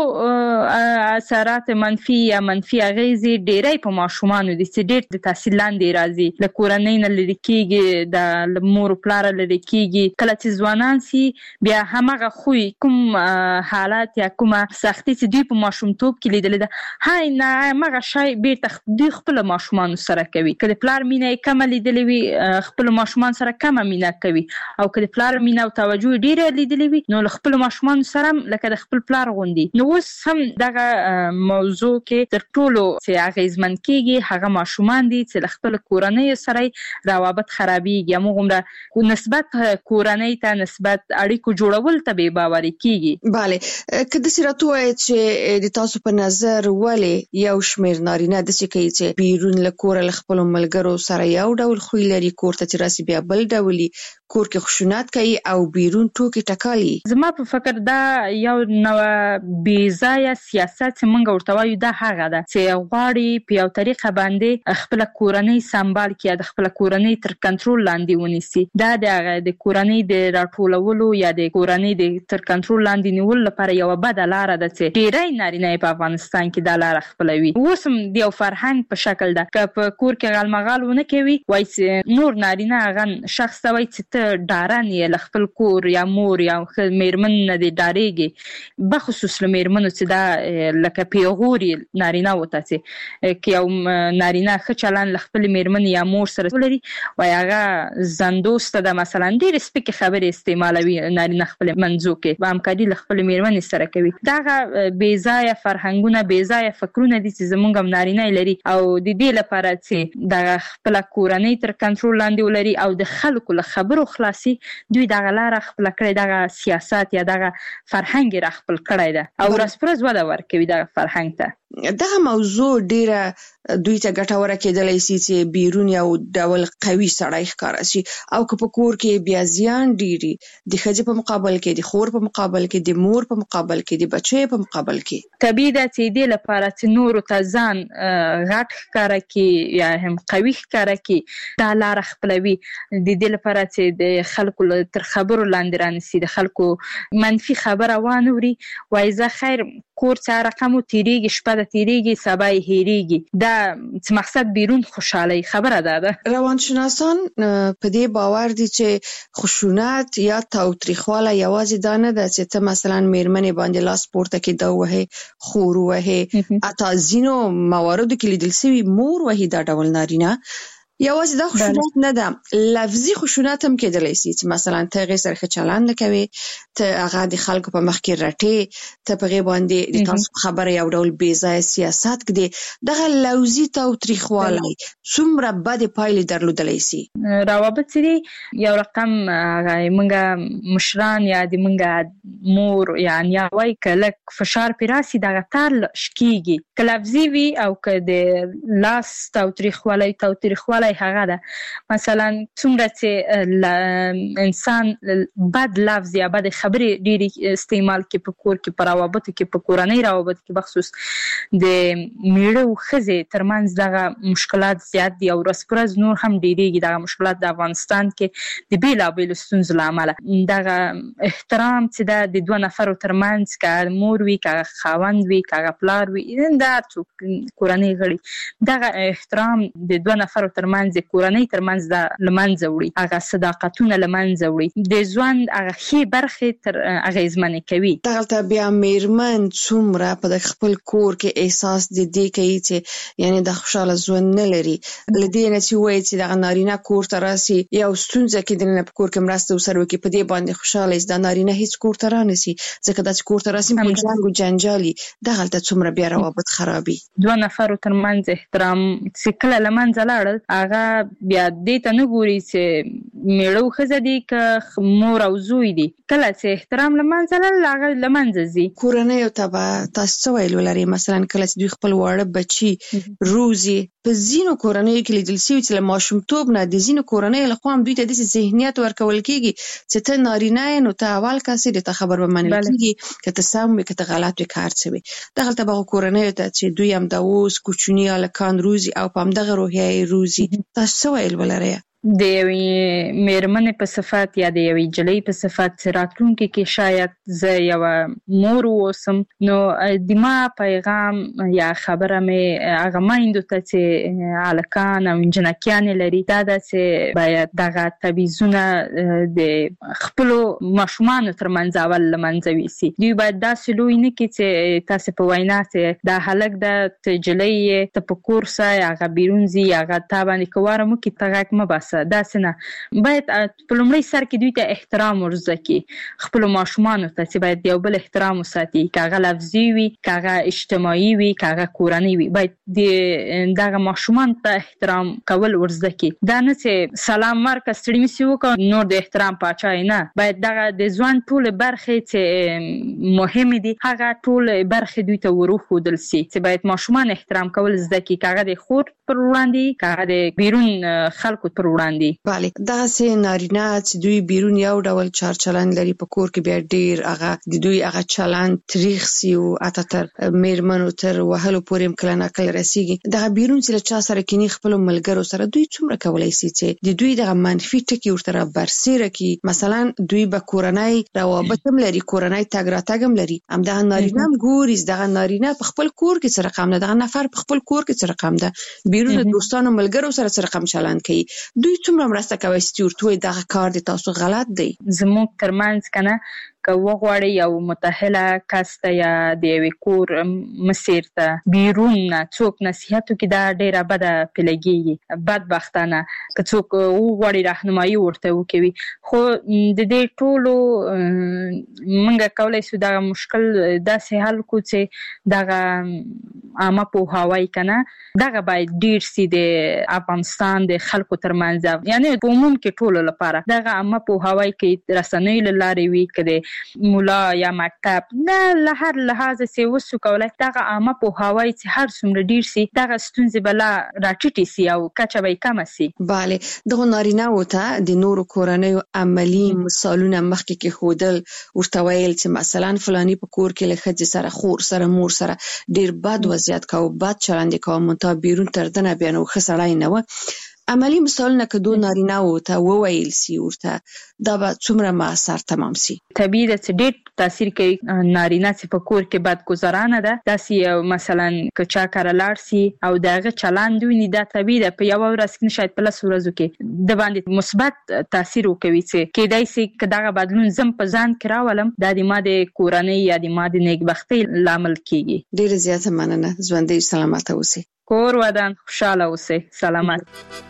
ټولو اثرات منفي یا منفي اغیزې ډیرې په ماشومانو دي چې ډیر د تحصیل لاندې راځي له کورنۍ نه لري کیږي د مور پلار لري کیږي کله چې ځوانان سي بیا هم هغه خوې کوم حالات یا کومه سختي چې دوی په ماشومتوب کې لیدل ده هاي نه مغه شای بیرته دوی خپل ماشومان سره کوي کله پلار مینه کم لیدل وي خپل ماشومان سره کم مینه کوي او کله پلار مینه او توجه ډیره لیدل وي نو خپل ماشومان سره لکه د خپل پلار غوندي نو اوس هم دغه موضوع کې تر ټولو چې اغیزمن کیږي هغه ماشومان دي چې خپل کورنۍ سره روابط خرابېږي موږ نسبت کورنۍ ته نسبت اړیکو جوړول ته به باوري کیږي. bale کله چې راته چې د تاسو په نظر ولې یو شمیر نارینه د څه کوي چې بیرون له کور له خپل ملګرو سره یو ډول خوې لري کور ته چې راسي بیا بل ډولي کور کې خشونت کوي او بیرون ټوکی ټکالي زما په فکر دا یو نو بیزای سیاست چې موږ ورته وایو دا هغه ده چې غواړي په یو طریقه باندې خپل کورنۍ سمبال کړي د خپل کورنۍ تر کنټرول لاندې ونیسي دا د کورنۍ د راټولولو یا د کورنۍ د تر کنټرول لاندې نیول لپاره یو بد لار ده چې ډیرای نارینه په افغانستان کې دا لار خپلوي اوس هم د یو فرهنګ په شکل ده که په کور کې غالمغال ونه کوي وای چې نور نارینه غن شخص وای چې ډارن یې خپل کور یا مور یا میرمن نه دی ډاریږي بخصوص میرمنو چې دا لکه پیغوري نارینه وته چې یو نارینه ښه چلن خپل میرمن یا مور سره ولري وای هغه زندوست ده مثلا ډېر سپکې خبرې استعمالوي نارینه خپل منځو کې په همکاري خپل میرمن سره کوي دغه بې ځایه فرهنګونه بې ځایه فکرونه دي چې زمونږ هم نارینه لري او د دې لپاره چې د خپل کورنۍ تر کنټرول لاندې ولري او د خلکو له خبرو خلاصي دوی دغه لار خپل کړی دغه سیاست یا دغه فرهنګ را خپل کړی ده او رسپرز ولا ورکوي دغه فرهنګ ته دغه موضوع ډیره دوی ته ګټوره کېدلی شي چې بیرون یو ډول قوي سړی ښکاره شي او که په کور کې بیا زیان ډیری د ښځې په مقابل کې د خور په مقابل کې د مور په مقابل کې د بچي په مقابل کې طبیعي ده چې دې لپاره چې نورو ته ځان غټ ښکاره کړي یا هم قوي ښکاره کړي دا لاره خپلوي د دې لپاره چې د خلکو تر خبرو لاندې رانیسي د خلکو منفي خبره وانوري وایي زه خیر کور څه رقمو تیریږي شپه د تیریږي سبا یې هیریږي دا چې مقصد بیرون خوشحالي خبره ده ده روانشناسان په دې باور دي چې خشونت یا تاوتریخواله یوازې دا نه ده چې ته مثلا میرمنې باندې لاس پورته کې دا وهي خور وهي اته ځینو مواردو کې لیدل شوی مور وهي دا ډول نارینه یوازې دا خشونت نه ده لفظي خشونت هم کېدلی شي چې مثلا ته هغې سره ښه چلند نه کوې ته هغه د خلکو په مخ کې رټې ته په هغې باندې د تاسو خبره یو ډول بې ځایه سیاست کړي دغه لفظي تاوتریخوالی څومره بدې پایلې درلودلی شي روابط چې دي یو رقم موږ مشران یا د موږ مور یا نیاوی که لږ فشار پرې راسي دغه تار شکېږي که لفظي وي او که د لاس تاوتریخوالی تاوتریخوالی هغه ده مثلا څومره چې انسان بد لفظ یا بد خبرې ډېرې استعمال کې په کور کې په روابطو کې په کورنۍ روابطو کې بخصوص د میړه او ښځې ترمنځ دغه مشکلات زیات دي او ورځ په ورځ نور هم ډېرېږي دغه مشکلات د افغانستان کې د بېلابېلو ستونزو له امله دغه احترام چې ده د دوه نفرو ترمنځ که مور وي که خاوند وي که پلار وي دا هر څوک کورنۍ غړي دغه احترام د دوه نفرو ترمنځ د کورنۍ ترمنځ دا لمنځه وړي هغه صداقتونه لمنځه وړي د ژوند هغه ښې برخې تر اغېزمنې کوي دغلته بیا میرمن څومره په د خپل کور کې احساس د دې کوي چې یعنی د خوشحاله ژوند نه لري له دې نه چې وایي چې دغه نارینه کور ته راسي یو ستونزه کې دننه په کور کې مرسته ورسره وکړي په دې باندې خوشحاله شي دا نارینه هیڅ کور ته رانسي ځکه دا چې کور ته راسي په جنګ او جنجالي دغلته څومره بیا روابط خرابي دوه نفرو ترمنځ احترام چې کله له منځه لاړل هغه بیا دې ته نه ګوري چې میړه او ښځه دي که مور او زوی دي کله چې احترام له منځه لاړل هغه له منځه ځي کورنیو ته به تاسو څه ویل ولرئ مثلا کله چې دوی خپل واړه بچي روزي په ځینو کورنیو کې لیدل شوي چې له ماشومتوب نه د ځینو کورنیو لخوا هم دوی ته داسې ذهنیت ورکول کېږي چې ته نارینه یې نو ته اول کس یې د ته خبر به منل کېږي که ته سم وي که ته غلط وي که هر څه وي دغلته به هغو کورنیو ته چې دوی هم د اوس کوچني هلکان روزي او په همدغه روحیه یې روزي تاسو څه ویل ولرئ د یوې میرمنې په صفت یا د یوې نجلۍ په صفت چې راتلونکي کې شاید زه یوه مور واوسم نو د ما پیغام یا خبره مې هغه میندو ته چې هلکان او نجونکیانې لري دا ده چې باید دغه تبعیضونه د خپلو ماشومانو ترمنځ اول له منځه یوسي دوی باید داسې لوی نه کړي چې تاسې په وینا چې دا هلک ده ته نجلۍ یې ته په کور ځه هغه بیرون ځي هغه تا باندې که واره مو کړي ته غږ مه باسه داسې نه باید په لومړي سر کې دوی ته احترام ورزده کړي خپلو ماشومانو ته چې باید یو بل احترام وساتي که هغه لفظي وي که هغه اجتماعي وي که هغه کورنۍ وي باید د دغه ماشومانو ته احترام کول ورزده کړي دا نه چې سلام ورکړه ستړي مې وکړه نور د احترام پاچا یې نه باید دغه د ژوند ټولې برخې چې مهمې دي هغه ټولې برخې دوی ته وروښودل سي چې باید ماشومان احترام کول زده کړي که هغه د خور پر وړاندې که هغه د بیرون خلکو پر وړاندې بله دغسې نارینه چې دوی بیرون یو ډول چار چلند لري په کور کې بیا ډیر هغه د دوی هغه چلند تریخ سي او حتی تر میرمنو تر وهلو پورې هم کله ناکله رسیږي دغه بیرون چې له چا سره کیني خپلو ملګرو سره دوی څومره کولی شي چې د دوی دغه منفي ټکي ورته رابرسېره کړي مثلا دوی به کورنۍ روابط هم لري کورنۍ تګ راتګ هم لري همدغه نارینه هم ګوري دغه نارینه په خپل کور کې څه رقم ده دغه نفر په خپل کور کې څه رقم ده بیرون د دوستانو ملګرو سره څه رقم چلند کوي دوی څومره مرسته کوي چې ورته وایي دغه کار د تاسو غلط دی زموږ ترمنځ که نه که وغواړي یو متأهله کس ته یا د یوې کور مسیر ته بیرون نه څوک نصیحت وکړي دا ډېره بده پې لګېږي بدبختانه که څوک وغواړي راهنمایي ورته وکوي خو د دې ټولو موږ کولی شو دغه مشکل داسې حل کړو چې دغه عامه پوهاوی که نه دغه باید ډېر سي د افغانستان د خلکو ترمنځ یعنې په عموم کې ټولو لپاره دغه عامه پوهاوی که رسنیو له لارې وي که د چې مولا یا مکتب نه له هر لحاظ سي وسو کولای دغه عامه پوهاوی چې هر څومره ډیر سي دغه ستونزې بلا راټیټي سي او کچه به کم سي. bale دغه نارینه وته د نورو کورنیو عملی مثالونه مخکې کې خودل ورته ویل چې مثلا فلانی په کور کې له ښځې سره خور سره مور سره ډیر بد وضعیت کاوه بد چلند کاوه مونته بیرون تر دنه بیا نو ښه سړی نه و. عملی مثالونه که دو نارینه وته وویل سي ورته دا به څومره مؤثر تمام سي. طبیعي ده چې ډېر تاثیر کوي نارینه چې په کور کې بد گزارانه ده داسې مثلا که چا کار لاړ سي او دغه چلند ویني دا طبیعي ده په یو ورځ کې شاید په لس ورځو کې د باندې مثبت تاثیر وکوي چې کېدای سي که دغه بدلون زم په ځان کې راولم دا د ما د کورنۍ یا د ما د نیکبختۍ لامل کیږي. ډېره زیاته مننه. ژوندۍ سلامته اوسئ. کور ودان خوشاله اوسئ. سلامت.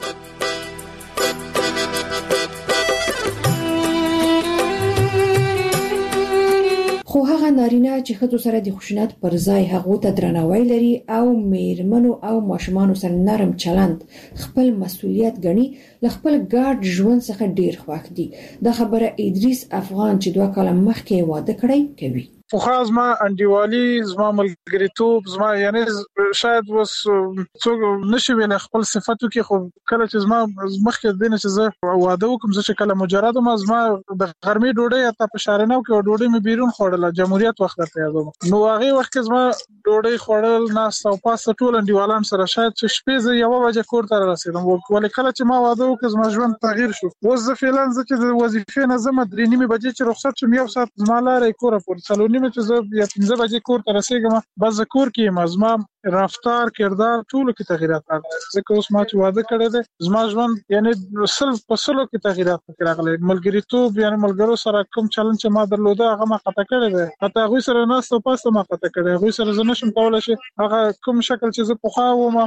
خو هغه نارینه چې ښځو سره د خشونت پر ځای هغو ته درناوی لري او میرمنو او ماشومانو سره نرم چلند خپل مسؤلیت ګڼي له خپل ګډ ژوند څخه ډیر خوښ دي. دا خبره ادریس افغان چې دوه کاله مخکې واده کړی کوي. خو خاص ما انډیوالي زما ملګریتوب زما یعنی شاید وس څوک نشي ویل خپل صفاتو کې خو کله چې زما مخکې دینه چې زه واده وکم زه چې کله مجرد ما زما د غرمې ډوډۍ اته په شارناو کې ډوډۍ مې بیرون خوړله جمهوریت وخت ته یادوم نو هغه وخت کې زما ډوډۍ خوړل ناس او پاس ټول انډیوالان سره شاید چې شپې زه یو بجې کور ته رسیدم ولې کله چې ما واده وکم زما ژوند تغییر شو اوس زه فعلا زه چې د وظیفې نه زما درې نیمه بجې چې رخصت شم یو ساعت زما لارې کور پورې سالونی مې چې زه یا پنځه بجې کور ته رسیدم بس کور کې مزما رفتار کردار ټول کې تغیرات راغلي ځکه اوس ما چې واده کړی دی زما ژوند یعنی سل په سلو کې تغیرات راغلي ملګریتوب یعنی ملګرو سره کوم چلند چې ما درلوده هغه ما قطع کړی دی حتی هغه سره ناس ته پاسه ما قطع کړی هغه سره زه نشم کولای شي هغه کوم شکل چې زه پوخا وم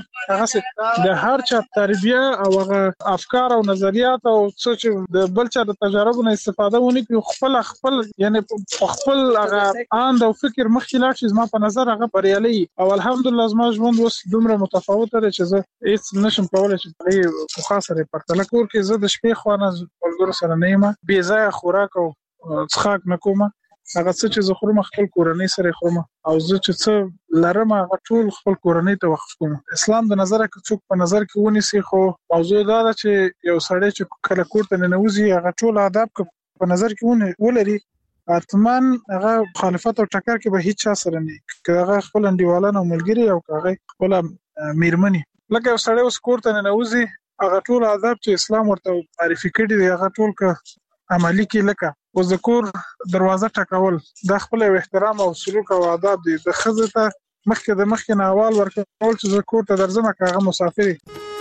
هغه د هر چا تربیه او هغه افکار او نظریات او څه چې د بل چا د تجربو نه استفاده ونی کوي خپل خپل یعنی خپل هغه اند او فکر مخکې لاړ شي زما په نظر هغه بریالي او الحمدلله زما ژوند اوس دومره متفاوت دی چې زه هیڅ نشم کولای چې په خاصه پرتله کور کې زه د شپې خوانه ولګور سره نه یم بې ځای خوراک او څښاک نه کوم هغه څه چې زه خورم خپل کورنۍ سره خورم او زه چې څه لرم هغه ټول خپل کورنۍ ته وقف کوم. اسلام د نظر کې څوک په نظر کې ونیسي خو موضوع دا ده چې یو سړی چې کله کور ته ننوځي هغه ټول آداب په نظر کې ولري اتمن هغه مخالفت او ټکر کې به هیڅ چا سره نه که هغه خپل انډیوالان او ملګری او هغه خپل میرمنی لکه سړی اوس کور ته ننوځي هغه ټول آداب چې اسلام ورته معرفي کړی دی هغه ټول که عملی کې لکه او ذکر دروازه ټکول د خپل احترام او سلوک او آداب دي د خزه ته مخکې د مخکې نه اول ورکول چې ذکر ته درځم که هغه مسافر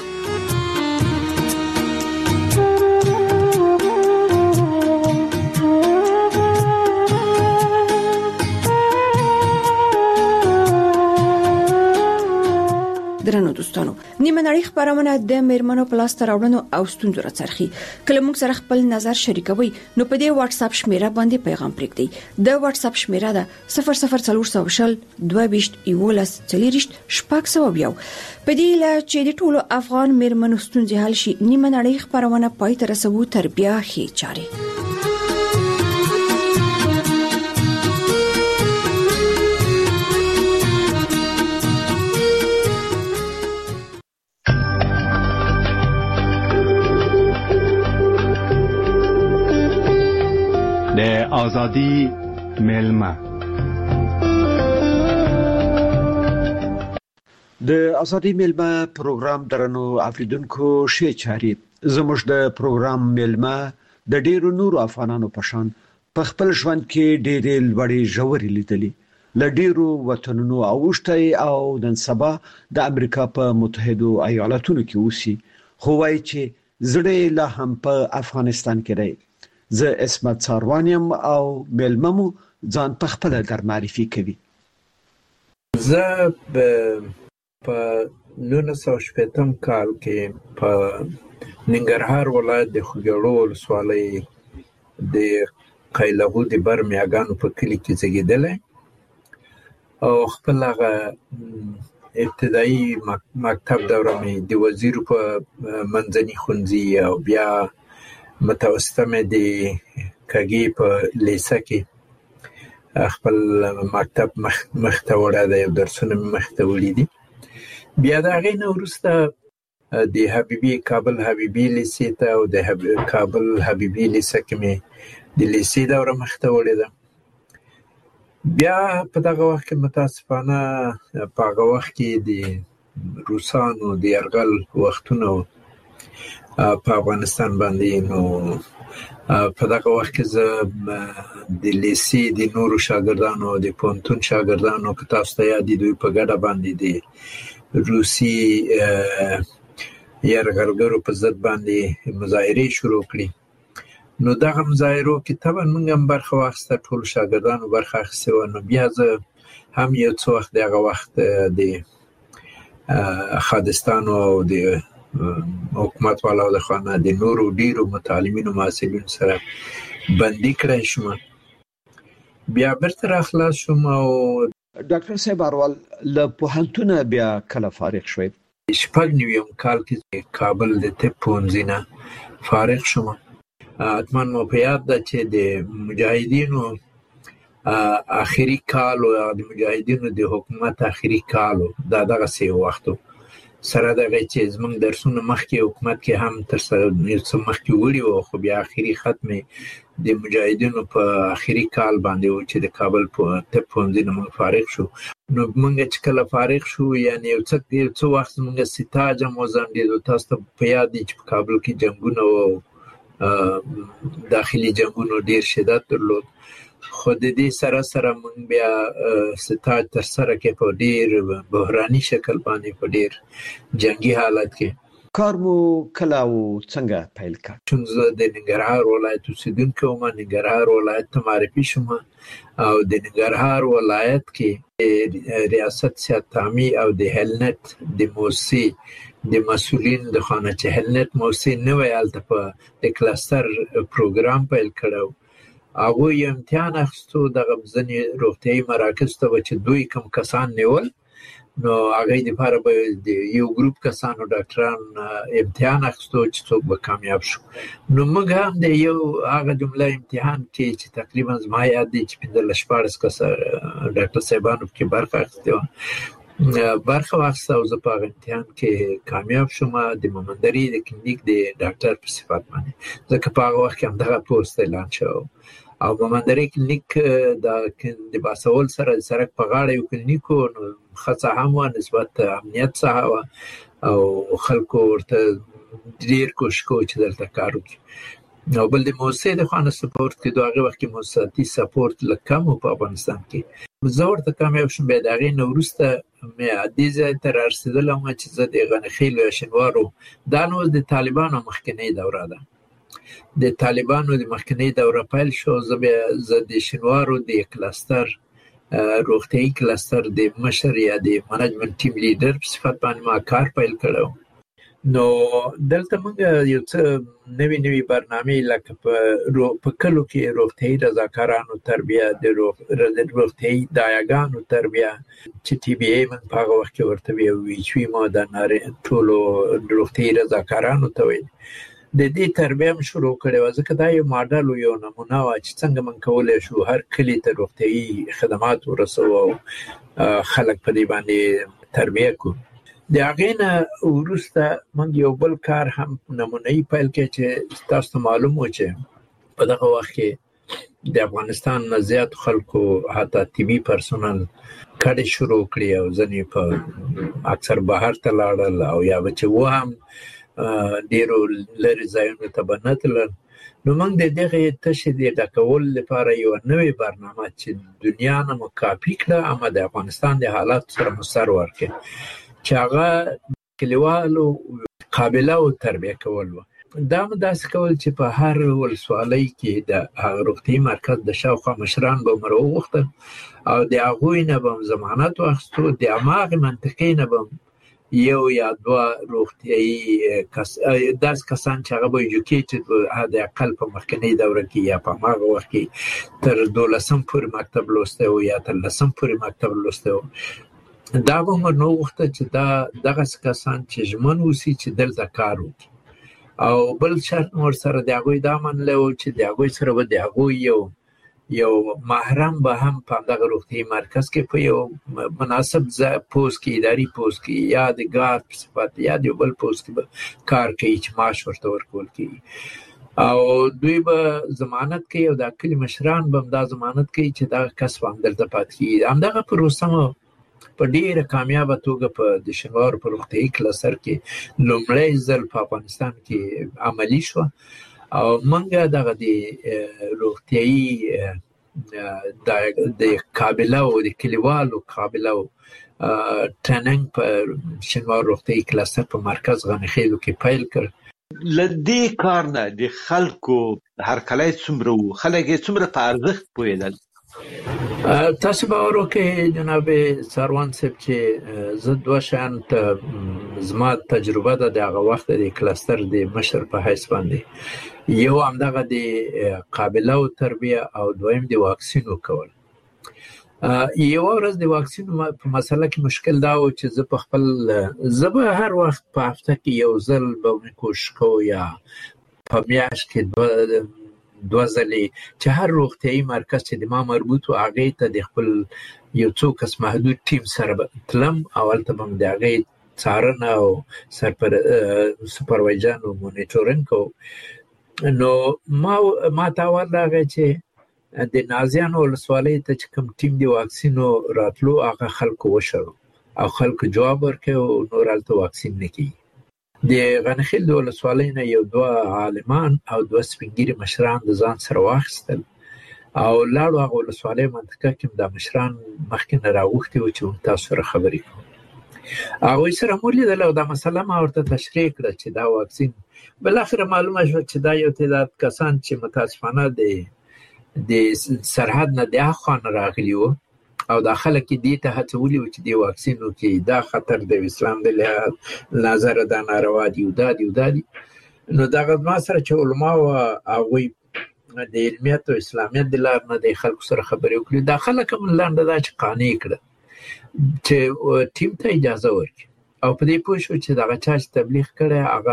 درنو دوستانو نیمه نړۍ خبرونه د میرمنو پلاس تراوړنو او ستونزو راڅرخي کله موږ سره خپل نظر شریکوي نو په دې واتس اپ شمیره باندې پیغام پرېږدئ د واتس اپ شمیره ده صفر صفر څلور سوه شل دوه ویشت یولس څلوېښت شپږ سوه یو په دې لا چې د ټولو افغان میرمنو ستونزې حل شي نیمه نړۍ خبرونه پای ته رسوو تر بیا ښې چارې د ازادي ملما د ازادي ملما پروګرام درنو اوریدونکو شې چاري زموږ د پروګرام ملما د ډیرو نورو افغانانو په شان په خپل ژوند کې ډېرې لوړې ژورې لیدلې ل ډیرو وطنونو اوشته او د سبا د امریکا په متحده ایالاتونو کې اوسي خو وايي چې زړه لا هم په افغانستان کې دی زه اسمت ساروانیم او ملممو ځان په خپل در معرفي کوي. زه په نولس سوه شپږم کال کې په ننګرهار ولایت د خوږیاړو ولسوالۍ د قیلغو د برمیاګانو په کلي کې زیږیدلی او خپل هغه ابتدایي مکتب دوره مې د وزیر په منځني ښوونځي او بیا متوسطه مې د کږي په لیسه کې خپل مکتب مخ مخته وړه د درسونه مخته وړي دي. بیا د هغې نه وروسته د حبیبي کابل حبیبي لیسې ته او د کابل حبیبي لیسه کې مې د لیسې دوره مخته وړې ده. بیا په دغه وخت کې متاسفانه په هغه وخت کې د روسانو د یرغل وختونه په افغانستان باندې، نو په دغه وخت کې زه د لیسې د نورو شاګردانو او د پوهنتون شاګردانو که تاسو ته یاد دي دوی په ګډه باندې د روسي یرغلګرو په ضد باندې مظاهرې شروع کړې. نو دغه مظاهرو کې طبعا موږ هم برخه واخیسته، ټول شاګردانو برخه اخیستې وه. نو بیا زه هم یو څه وخت د هغه وخت د خادستانو او د حکومت والاو د خوا نه د نورو ډېرو متعلمینو محصلینو سره بندي کړی شوم. بیا بیرته راخلاص شوم. او ډاکټر صاحب اروال له پوهنتونه بیا کله فارغ شوئ؟ شپږ نویم کال کې کابل د طب پوهنځي نه فارغ شوم. حتما مو په یاد ده چې د مجاهدینو آخري کال او د مجاهدینو د حکومت آخري کال دا دغسې وختو سره دغه چې زموږ درسونه مخکې حکومت کې هم تر یو څه مخکې وړي وو، خو بیا آخري ختم د مجاهدینو په آخري کال باندې و چې د کابل طب پوهنځي نه موږ فارغ شو. نو موږ چې کله فارغ شو یعنې یو څه یو څه وخت زموږ سیتاج هم وځنډېد. تاسو ته په یاد دي چې په کابل کې جنګونه و، داخلي جنګونو ډېر شدت درلود. خو د دې سره سره موږ بیا سیتاج ترسره کې په ډېر بحراني شکل باندې په ډېر جنګي حالت کې کار مو کله او څنګه پیل کړ؟ چون زه د ننګرهار ولایت اوسېدونکی وم، ننګرهار ولایت ته معرفي شوم او د ننګرهار ولایت کې ریاست صحت تعمی او د هلنت د موسسې د مسؤلین د خوا نه چې هلنت موسسې نوی هلته په د کلستر پروګرام پیل کړی و. هغوی یو امتحان اخیستو دغه ځینې روغتیایي مراکزو ته به چې دوی کوم کسان نیول، نو هغوی دپاره به د یو ګروپ کسانو ډاکټران امتحان اخیستو چې څوک به کامیاب شو. نو موږ هم د یو هغه جمله امتحان کې چې تقریبا زما یاد دی چې پنځلس شپاړس کسه ډاکټر صاحبانو پکې برخه اخیستې وه، برخه واخیسته او زه په هغه امتحان کې کامیاب شوم د مومندرې د کلینیک د ډاکټر په صفت باندې، ځکه په هغه وخت کې همدغه پوسټ اعلان شوی او مومندرې کلینیک د باسول سره د سړک په غاړه یو کلینیک و. نو ښه هم وه، نسبت امنیت څخه وه او خلکو ورته ډېر کوشش کوو چې دلته کار وکړي. او بل د موسسې د خوا نه سپورټ کېدو، هغې وخت کې موسساتي سپورټ لږ کم و په افغانستان کې. زه ورته کامیاب شوم. بیا د هغې نه وروسته مې دې ځای ته رارسېدلی وم چې زه د غنیخیلو یا شینوارو، دا نو د طالبانو مخکینۍ دوره ده، د طالبانو د مخکینۍ دوره پیل شو. زه بیا زه د شینوارو د کلستر روغتیایي کلستر د مشر یا د منیجمنت ټیم لیډر په صفت باندې ما کار پیل کړی. نو دلته موږ یو څه نوې نوې برنامې لکه په کلو کې روغتیایي رضاکارانو تربیه، د روغتیایي دایاګانو تربیه چې ټي بي اي موږ په هغه وخت کې ورته ویو، ویچ وي ما د ټولو روغتیایي رضاکارانو ته ویل، د دې تربیه هم شروع کړې وه. ځکه دا یو ماډل و، یو نمونه وه چې څنګه موږ کولی شو هر کلي ته روغتیایي خدمات ورسوو او خلک په دې باندې تربیه کړو. د هغې نه وروسته موږ یو بل کار هم نمونه‌یي پیل کړی چې تاسو ته معلوم و چې په دغه وخت کې د افغانستان نه زیات خلکو حتی طبي پرسونل کډې شروع کړې او ځینې په اکثر بهر ته لاړل او یا به چې و هم ډېرو لرې ځایونو ته به نه تلل. نو موږ د دغې تشې د ډکولو لپاره یوه نوې برنامه چې دنیا نه مو کاپي کړه اما د افغانستان د حالاتو سره مو سر ورکړي، چې هغه کلیوالو قابله او تربیه کول و. دا مو داسې کول چې په هر ولسوالۍ کې د روغتیایي مرکز د شاوخوا مشران به مو راوغوښتل او د هغوی نه به ضمانت واخیستو، د هماغې منطقې نه به یو یا دوه روغتیایي داسې کسان چې هغه به ایجوکیټډ و، حد اقل په مخکنۍ دوره کې یا په هماغه وخت کې تر دولسم پورې مکتب لوستی و یا تر لسم پورې مکتب لوستی و. دا به مو نه وغوښته چې دا دغسې کسان چې ژمن اوسي چې دلته کار وکړي. او بل شرط ورسره د هغوی دا منلی و چې د هغوی سره به د هغوی یو یو محرم به هم په دغه روغتي مرکز کې په یو مناسب پوسټ کې اداري پوسټ کې یا د ګارد په صفت یا د بل پوسټ کې کار کوي چې معاش ورته ورکول کیږي او دوی به ضمانت کوي او د کلی مشران به دا ضمانت کوي چې دا کس هم دلته پاتې کیږي. همدغه پروسه په ډیره کامیابه توګه په د شینوارو په روغتي کلستر کې لومړی ځل په افغانستان کې عملی شو او منګه دغه د روغتيایي د قابله او د کلیوالو قابله او ټریننګ په شینوارو روغتي کلستر په مرکز غنخېلو کې پیل کړ. لدې کار نه د خلکو هرکلی څومره وو، خلک یې څومره په ارزښت پوهېدل؟ تاسو باور وکړئ جناب سروان صاحب چې زه دوه شیان ته زما تجربه ده د هغه وخت د کلستر د مشر په حیث باندې، یو همدغه د قابله او تربیه او دویم د واکسینو کول. یو ورځ د واکسینو په مسله کې مشکل دا و چې زه په خپل زه به هر وخت په هفته کې یو ځل به مې کوشش کوم یا په میاشت کې دوه ځلې چې هر روغتیایي مرکز چې د ما مربوط و هغې ته د خپل یو څو کس محدود ټیم سره تلم او هلته به م د هغې څارنه او سپروایزن او مونیټورینګ کوم. نو ما ما ته اول راغی چې د نازیانو ولسوالۍ ته چې کوم ټیم د واکسینو راتلو هغه خلکو وشړو او خلکو جواب ورکړ او نور هلته واکسین نه کېږي. د غنخېل د ولسوالۍ نه یو دوه عالمان او دوه سپین ږیري مشران د ځان سره واخیستل او لاړو هغه ولسوالۍ منطقه کې دا مشران مخکې نه راغوښتي وو چې تاسو سره خبرې کوو. هغوی سره مو لیدل او دا مسله ما ورته تشریح کړه چې دا واکسین بالاخره معلومه شوه چې دا یو تعداد کسان چې متاسفانه د د سرحد نه د هاخوا نه راغلي وو او دا خلک دې ته هڅولي وو چې د واکسین وکړي. دا خطر د اسلام د لحاظ نظره دا ناروا دي او دا دي او دا دي. نو دغه ما سره چې علما او هغوی د علمیت او اسلامیت د لار نه د خلکو سره خبرې وکړي، دا خلک هم لنډه دا چې قانع کړه چې ټیم ته اجازه ورکړي او په دې پوه شو چې دغه چا چې تبلیغ کړی هغه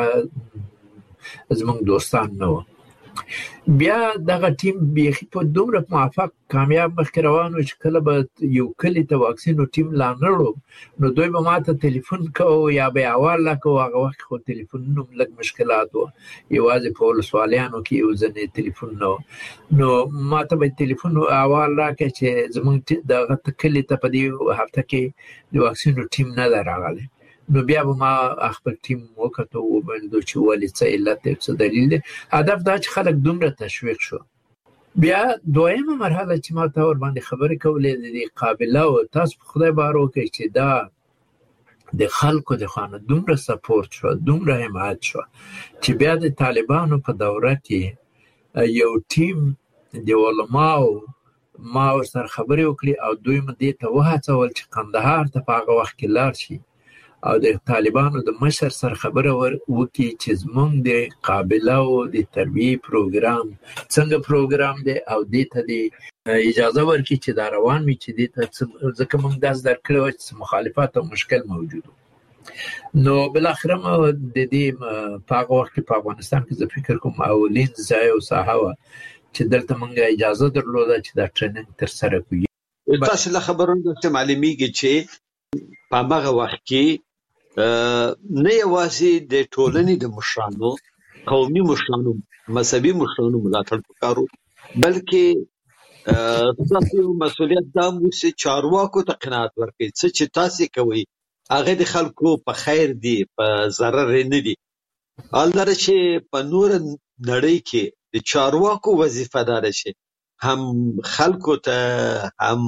زموږ دوستان نه وو. بیا دغه ټیم بیخي په دومره موفق کامیاب مخکې روان و چې کله به یو کلي ته واکسینو ټیم لا نړو نو دوی به ما ته تلیفون کوو یا به یې احوال راکوو. هغه وخت خو تلیفونونو هم لږ مشکلات و، یوازې په ولسوالیانو کې یو ځینې تلیفون نه و. نو ما ته به تلیفون احوال راکړی چې زموږ دغه کلي ته په دې هفته کې د واکسینو ټیم نه ده راغلی. نو بیا به ما خپل ټیم وکتو وویل چې ولې څه علت دی څه دلیل دی. هدف دا چې خلک دومره تشویق شو. بیا دویمه مرحله چې ما ته ورباندې خبرې کولې د قابله او تاسو په خدای باور وکړئ چې دا د خلکو د خوا نه دومره سپورت شو، دومره حمایت شو چې بیا د طالبانو په دوره کې یو ټیم د علماو ما ورسره خبرې وکړې او دوی مې دې ته وهڅول چې قندهار ته په هغه وخت کې لاړ شي او د طالبانو د مشر سره خبره وکړي چې زموږ د قابله او د تربیې پروګرام څنګه پروګرام دی او دې ته د اجازه ورکړي چې دا روان وي چې دې ته ځکه موږ داس درکړی وه چې مخالفت او مشکل موجود و. نو بالاخره ما د دې په هغه وخت کې په افغانستان کې زه فکر کوم اولین ځای او ساحه وه چې دلته موږ اجازه درلوده چې دا ټریننګ ترسره کړو. تاسو له خبرونو څخه معلومیږي چې په هغه وخت کې نه یوازې د ټولنې د مشرانو، قومي مشرانو، مذهبي مشرانو ملاتړ وکړو، بلکې تاسو مسؤلیت دا مو چې چارواکو ته قناعت ورکړي چې تاسو کوي هغه د خلکو په خیر دی، په ضرر نه دی. البته چې په نور نړۍ کې د چارواکو وظیفه دار شي هم خلکو ته هم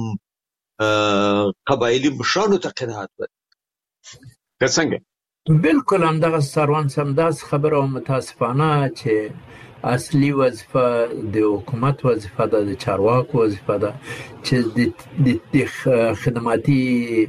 قبایلی مشرانو ته قناعت ورکړي. څنګه؟ بالکل همدغه سروان سمداس خبره او متاسفانه چې اصلي وظیفه د حکومت وظیفه ده، د چارواکو وظیفه ده چې د خدماتي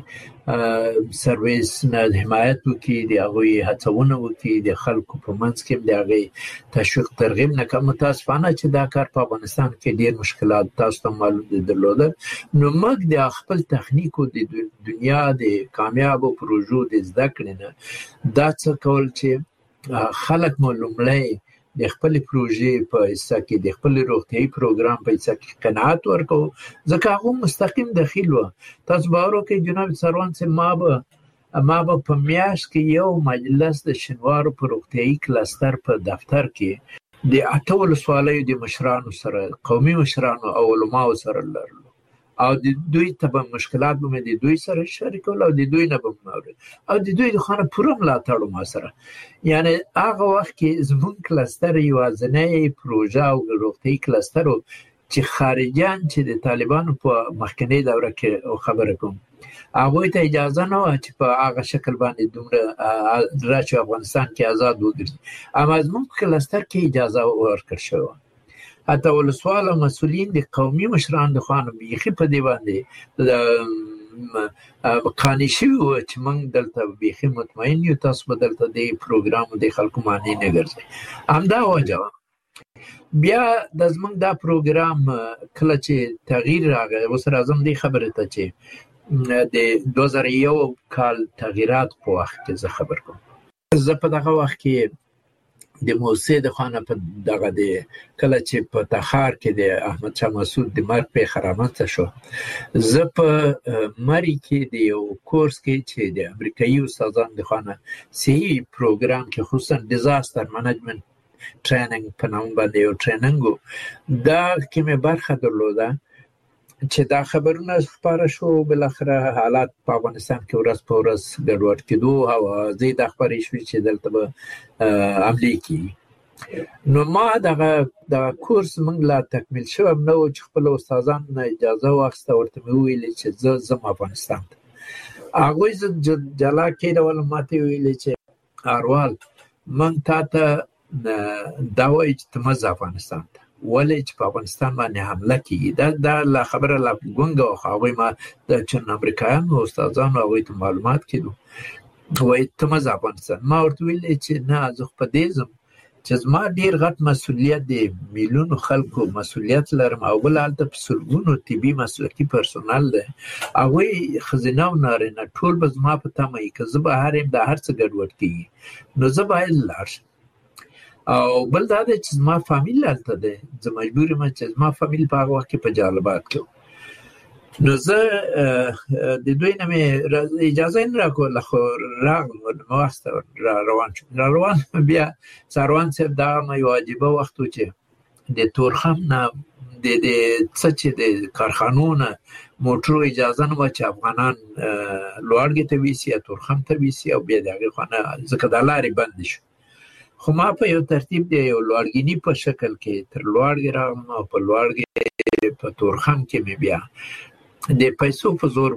سرویس نه حمایت وکړي، د هغوی هڅونه وکړي، د خلکو په منځ کې د هغې تشویق ترغیب نه کړي. متاسفانه چې دا کار په افغانستان کې ډېر مشکلات تاسو ته معلوم دي درلوده. نو موږ د خپل تخنیکو د دنیا د کامیابو پروژو د زده کړې نه دا څه کول چې خلک مو لومړی د خپل پروژې په حصہ کې د خپل روغتيایي پروګرام په حصہ کې قناعت ورکو ځکه هغه مستقیم دخیل و. تاسو باور وکړئ جناب سروان سے ما به ما به په میاشت کې یو مجلس د شنوارو په روغتيایي کلستر په دفتر کې د اټول سوالایو د مشرانو سره قومي مشرانو او علماو سره لرلو او د دوی ته مشکلات به د دوی سره شریکول او د دوی نه به موري او د دوی د خانه پوره ملاتړ ما سره. یعنی هغه وخت کې زمون کلستر یو ځنې پروژه او روغتي کلستر چې خارجيان چې د طالبانو په مخکنی دوره کې خبره کوم هغه ته اجازه نه و چې په هغه شکل باندې دومره راځي افغانستان کې آزاد وګرځي، اما زمون کلستر کې اجازه ورکړ شو. حتی ولسوال او مسؤلین د قومي مشران د خوانو بیخي په دی باندې د قانع شوي و چې موږ دلته بیخي مطمئن یو تاسو به دلته د پروګرام د خلکو معنی نه ګرځي. همدا وجه بیا د زموږ دا پروګرام کله چې تغییر راغی اوس راځم دی خبره ته چې د دوه زره یو کال تغییرات په وخت کې زه خبر کوم. زه په دغه وخت کې د موسی د خانه په دغه د کله چې په تخار کې د احمد شاه مسعود د مرګ په خرامت شو، زه په مری کې د یو کورس کې چې د امریکایي استادانو د خانه سی پروګرام کې خصوصا ډیزاستر منیجمنت ټریننګ په نوم باندې یو ټریننګ دا کې مې برخه درلوده چې دا خبرونه خبره شو. بل اخر حالات په افغانستان کې ورځ په ورځ ګډوډ کېدو او زه د خبرې شوې چې دلته به عملي کی نو ما دغه د کورس موږ لا تکمیل شو نو چې خپل استادان نه اجازه واخسته ورته مې ویل چې زه زم افغانستان ته هغه ز جلا کې ډول ماته ویل چې اروال من تا ته دا وایي چې تمز افغانستان ته ولې چې په افغانستان باندې حمله کیږي دا دا لا خبره لا ګونګه خو هغه ما د چن امریکایانو استادانو هغه ته معلومات کړو وایي تمز افغانستان. ما ورته ویل چې نه زه په دې زم چې زما ډیر غټ مسؤلیت دی، میلیونو خلکو مسؤلیت لرم او بل حالت په سلګونو طبي مسلکي پرسونل دی هغه خزینه او نارینه ټول به زما په تمه کې زه به هرم د هر څه ګډوډ کیږي نو زه باید لاړ او بل دا چې زما فامیل هلته دی، زه مجبور یم چې زما فامیل په هغه وخت کې په جالبات کې نو زه د دوی نه مې اجازه نه راکوله خو راغلم ما واسطه را روان شوم را روان بیا سروان صاحب دا مې واجبه وخت و چې د تورخم نه د څه چې د کارخانو نه موټرو اجازه نه و چې افغانان لوړګي ته ویسي یا تورخم ته ویسي او بیا د هغې خانه ځکه دا لارې بند شو. خو ما په یو ترتیب دی یو لوړګینی په شکل کې تر لوړګي راغلم او په لوړګي په تورخم کې مې بیا د پیسو په زور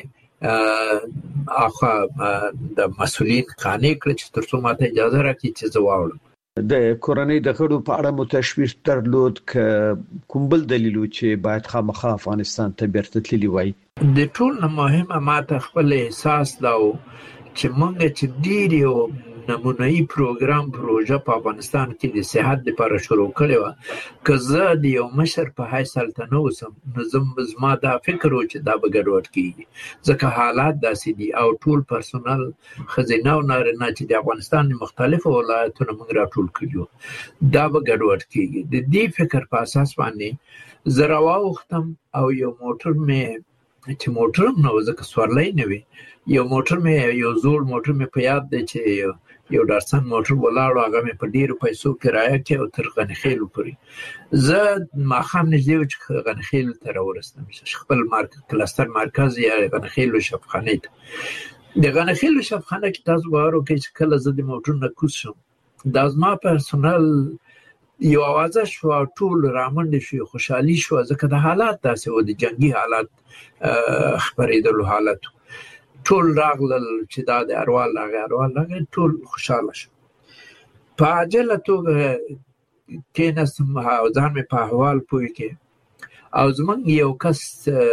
باندې اخوا د مسؤلین قانع کړ چې ترڅو ماته اجازه راکړي چې زه واوړم. د کورنۍ د غړو په اړه مو تشویش درلود ک کوم بل دلیل چې باید خامخا افغانستان ته بیرته تللی وای؟ د ټول مهمه ماته خپل احساس دا و چې مونږ چې ډیر یو نمونه‌ای پروګرام پروژه په افغانستان کې د صحت لپاره شروع کړې و که زه د یو مشر په حیث هلته نه اوسم نو زما دا فکر و چې دا به ګډوډ کېږي ځکه حالات داسې دي او ټول پرسونل ښځینه او نارینه چې د افغانستان د مختلفو ولایتونو موږ راټول کړي دا به ګډوډ کېږي. د دې فکر په اساس باندې زه راواوښتم او یو موټر مې چې موټر هم نه و ځکه سورلی نه وي یو موټر مې یو زوړ موټر مې په یاد دی چې یو ډارسن موټر ولاړو هغه مې په ډیرو پیسو کرایه کې او تر غنخیلو پورې زه ماښام نږدې و چې غنخیلو ته راورسېدم خپل کلستر مرکز یا غنخیلو شفخانې ته. د غنخیلو شفخانه کې تاسو باور وکړئ چې کله زه د موټر نه کوز شم دا زما پرسونل یو اوازه شو ټول رامنډ شو خوشحالي شو ځکه د حالات داسې و د جنگي حالات خبرېدلو حالت ټول راغلل چې دا د اروال هغه اروال هغه ټول خوشاله شو. په عاجله توګه کېناستم او ځان مې په احوال پوه کې او زمونږ یو کس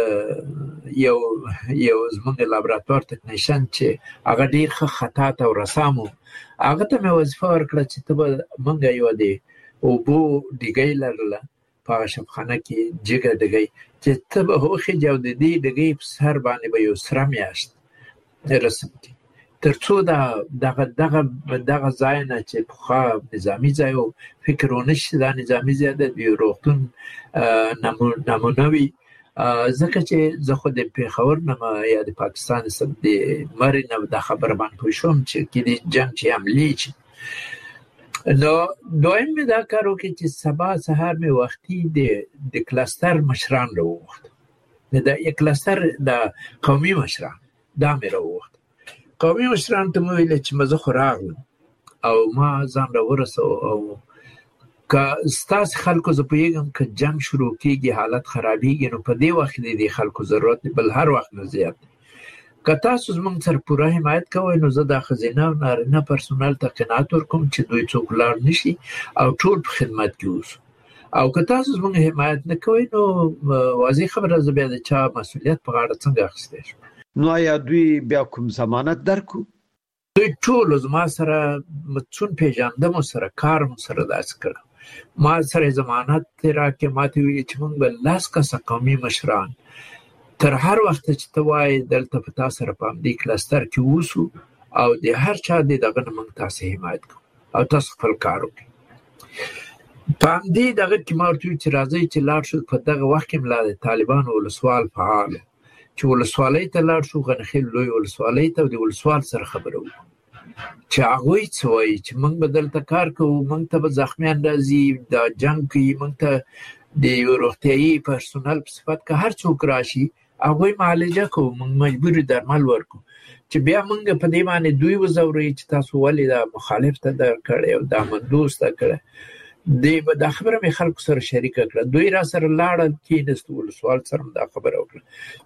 یو یو زمونږ لابراتوار تکنیشن چې هغه ډېر ښه خطاط او رسام و هغه ته مې وظیفه ورکړه چې ته به مونږ یوه د اوبو ډیګۍ لرله په هغه شفخانه کې جګه ډیګۍ چې ته به وخېږې او د دې ډیګۍ په سر باندې به یو سره میاشت رسم کړي ترڅو دا دغه دغه دغه ځای نه چې په نظامی ځای او فکر ونشي دا نظامی ځای د روغتون نمونوي ځکه چې زه خو د پیښور نه یا د پاکستان سره د مرې نه د خبره باندې پوه شوم چې کې د جنګ چې عملي شي. نو دویم مې دا کار وکړ چې سبا سهار مې وختي د د کلستر مشران راوغوښت، د یک کلستر د قومي مشران دا مې راوغوښت. قومي مشران ته مې ویل چې مزه خو راغلم او ما ځان راورسو او که ستاسو خلکو زه پوهېږم که جنګ شروع کېږي حالت خرابېږي نو په دې وخت کې د خلکو ضرورت دی، بل هر وخت نه زیات دی. که تاسو زموږ سره پوره حمایت کوئ نو زه دا ښځینه او نارینه پرسونل ته قناعت ورکوم چې دوی څوک ولاړ نه شي او ټول په خدمت کې اوسو. او که تاسو زموږ حمایت نه کوئ نو واضح خبره زه بیا د چا مسؤلیت په غاړه څنګه اخیستی شم. نو آیا دوی بیا کوم ضمانت درکو؟ دوی ټول زما سره څون پیژندم سره کار مو سره داسې کړ، ما سره ضمانت راکې، ما ته ویلي چې موږ به لاس کسه قومي مشران تر هر وخت چې ته وایې دلته په تا سره په همدې کلستر کې اوسو او د هر چا د دغه نه موږ تاسې حمایت کوو او تاسو خپل کار وکړئ. په همدې دغه کې ما ورته ویل چې راځئ چې لاړ شو. په دغه وخت کې ملا د طالبانو ولسوال فعال چې ولسوالۍ ته لاړ شو، غنخیل لوی ولسوالۍ ته، او د ولسوال سره خبره وکړو چې هغوی څه وایي چې موږ به دلته کار کوو، موږ ته به زخمیان راځي، دا جنګ کوي، موږ ته د یو روغتیایي پرسونل په صفت که هر څوک راشي هغوی معالجه کوو، موږ مجبوري درمل ورکو. چې بیا موږ په دې باندې دوی وځوروي چې تاسو ولې دا مخالف ته درکړی او دا مندوز ته کړی. دی به دا خبره مې خلکو سره شریکه کړه، دوی را سره لاړل، کېناستو، ولسوال سره دا خبره وکړه.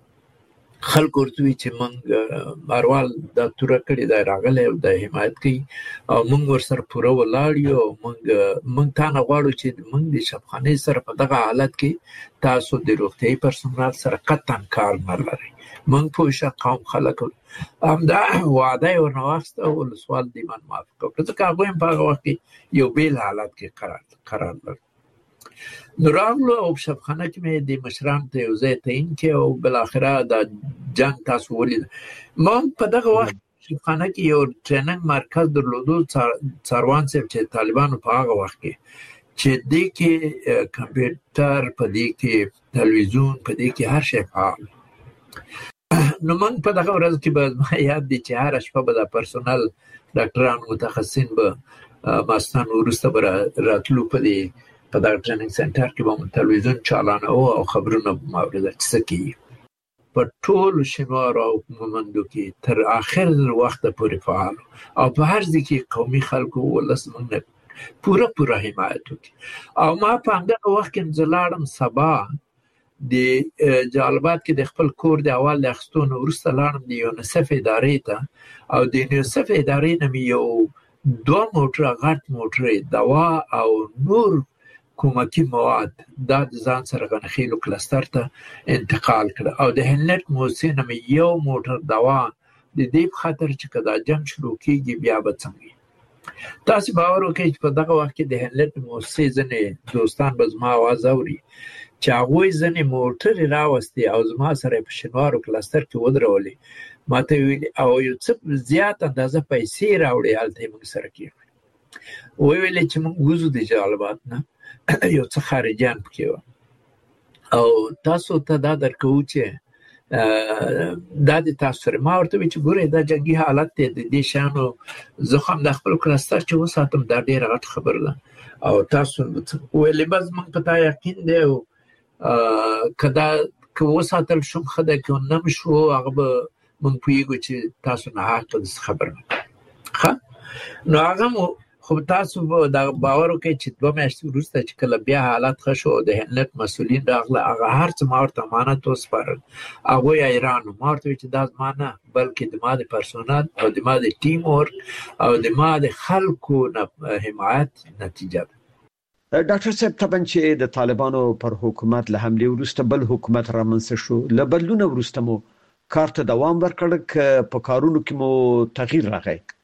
خلک ورته وي چې موږ ماروال دا توره کړې دا راغلی او دا حمایت کوي او موږ ورسره پوره ولاړ یو او موږ موږ تا نه غواړو چې موږ د شبخانې سره په دغه حالت کې تاسو د روغتیایي پرسونل سره قطعا کار نه لرئ. موږ پوه شه قوم خلک همدا وعده یې ورنه واخیسته او ولسوال دې باندې موافقه وکړه، ځکه هغوی هم په هغه وخت کې یو بیل حالت کې قرار قرار لرل. نو راغلو او په شبخانه کې مې د مشرانو ته یو ځای تعیین کړې او بالاخره دا جنګ تاسو ولید. ما په دغه وخت شبخانه کې یو ټریننګ مرکز درلودو، څاروان صاحب چې طالبانو په هغه وخت کې چې دې کې کمپیوټر، په دې کې تلویزیون، په دې کې هر شی فعال. نو موږ په دغه ورځ کې به ما یاد دی چې هره شپه به دا پرسونل ډاکټران متخصصین به ماستان وروسته به راتلو په دې په دغه ټریننګ سنټر کې به مو تلویزیون چالانه او خبرونه به ما اورېدل چې څه کېږي. په ټولو شینوارو او مومندو کې تر آخر وخته پورې فعال او په هر ځای کې قومي خلکو ولس موږ نه پوره پوره حمایت وکړي. او ما په همدغه وخت کې زه لاړم سبا د جالبات کې د خپل کور د اول د اخیستو نه وروسته لاړم د یونیسف ادارې ته او د یونیسف ادارې نه مې یو دوه موټره غټ موټرې دوا او نور کومکی مواد دا د ځان سره غنخیلو کلستر ته انتقال کړه او د هلنټ موسسې نه مې یو موټر دوا د دې په خاطر چې که دا جنګ شروع کېږي بیا به څنګه. تاسو باور وکړئ چې په دغه وخت کې د هلنټ موسسې ځینې دوستان به زما اواز اوري چې هغوی ځینې موټرې راوستې او زما سره په شینوارو کلستر کې ودرولې، ما ته ویلي او یو څه زیات اندازه پیسې راوړې، هلته یې موږ سره کېښودې. وویلې چې موږ وځو د جالبات نه، یو څه خارجیان پکې وو او تاسو ته دا درکوو چې دا د تاسو سره. ما ورته ویل چې ګورئ دا جنګي حالت دی، د دې شیانو زه خو هم د خپل کلستر چې وساتم دا ډېره غټه خبره ده او تاسو ویلې بس موږ په تا یقین دی او که دا که وساتل شوم ښه ده، که نه م شو هغه به موږ پوهېږو چې تاسو ناحقه داسې خبره نه کوئ. ښه نو هغه مو خو تاسو دا باور وکړئ چې دوه میاشتې وروسته چې کله بیا حالت ښه شو د هلنټ مسؤلین راغله، هغه هر څه ما ورته امانت وسپارل، هغوی حیران وو. ما ورته ویل چې دا زما نه بلکې د ما د پرسونل او د ما د ټیم ورک او د ما د خلکو حمایت نتیجه ده. ډاکټر صاحب طبعا چې د طالبانو پر حکومت له حملې وروسته بل حکومت رامنځته شو، له بدلونه وروسته مو کار ته دوام ورکړ که په کارونو کې مو تغییر راغی؟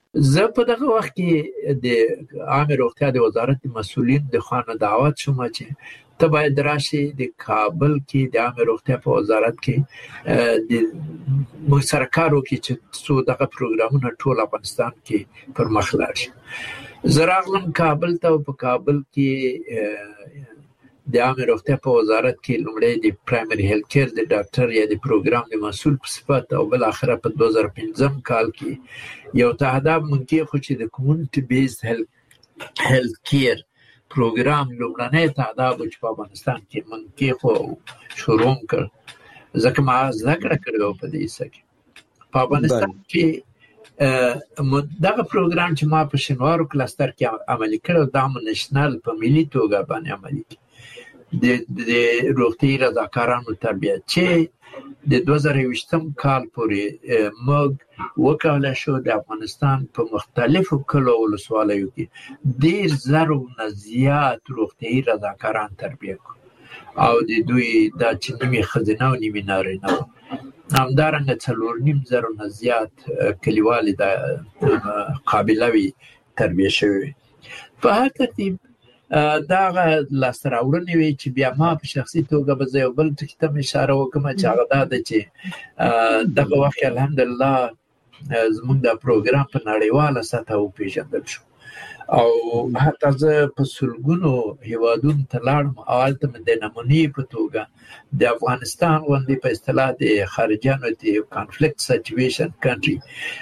زه په دغه وخت کې د عامه روغتیا د وزارت مسؤلین د خانه دعوت شوم چې ته باید راشي د کابل کې د عامه روغتیا په وزارت کې د موږ سره کار وکړي چې څو دغه پروګرامونه ټول افغانستان کې پر مخ لاړ شي. زه راغلم کابل ته او په کابل کې د عامه روغتیا په وزارت کې لومړی د پرایمري هیلث کیر د ډاکټر یا د پروګرام د مسؤل په صفت او بل اخره په دوه زره پنځم کال کې یو تهداب مونږ خو چې د کمیونټي بیسډ هیلث کیر پروګرام لومړنی تهداب چې په افغانستان کې مونږ خو شروع کړ ځکه ما ذکر کړو په دې سکه په افغانستان کې دغه پروګرام چې ما په شنوارو کلستر کې عملي کړو د نېشنل په ملي توګه باندې عملي کړ د د روغتي رضاکارانو تربیت چې د دوه زره یوویشتم کال پورې موږ وکولای شو د افغانستان په مختلفو کلو ولسوالیو کې ډېر زرو نه زیات روغتي رضاکاران تربیت کړو او د دوی د چې نیمې ښځینه او نیمې نارینه وو همدارنګه څلور نیم زرو نه زیات کلیوالې د قابله وي تربیه شوي. په هر ترتیب دغه لاسته راوړنې وي چې بیا ما په شخصي توګه به زه یو بل ټکي ته اشاره وکړم چې هغه دا ده چې دغه وخت الحمدلله زموږ دا پروګرام په نړیواله سطحه وپېژندل شو او حتی زه په سلګونو هیوادونو ته لاړم او هلته مې د نمونې په توګه د افغانستان غوندې په اصطلاح د خارجیانو د کانفلیکټ سچویشن کنټري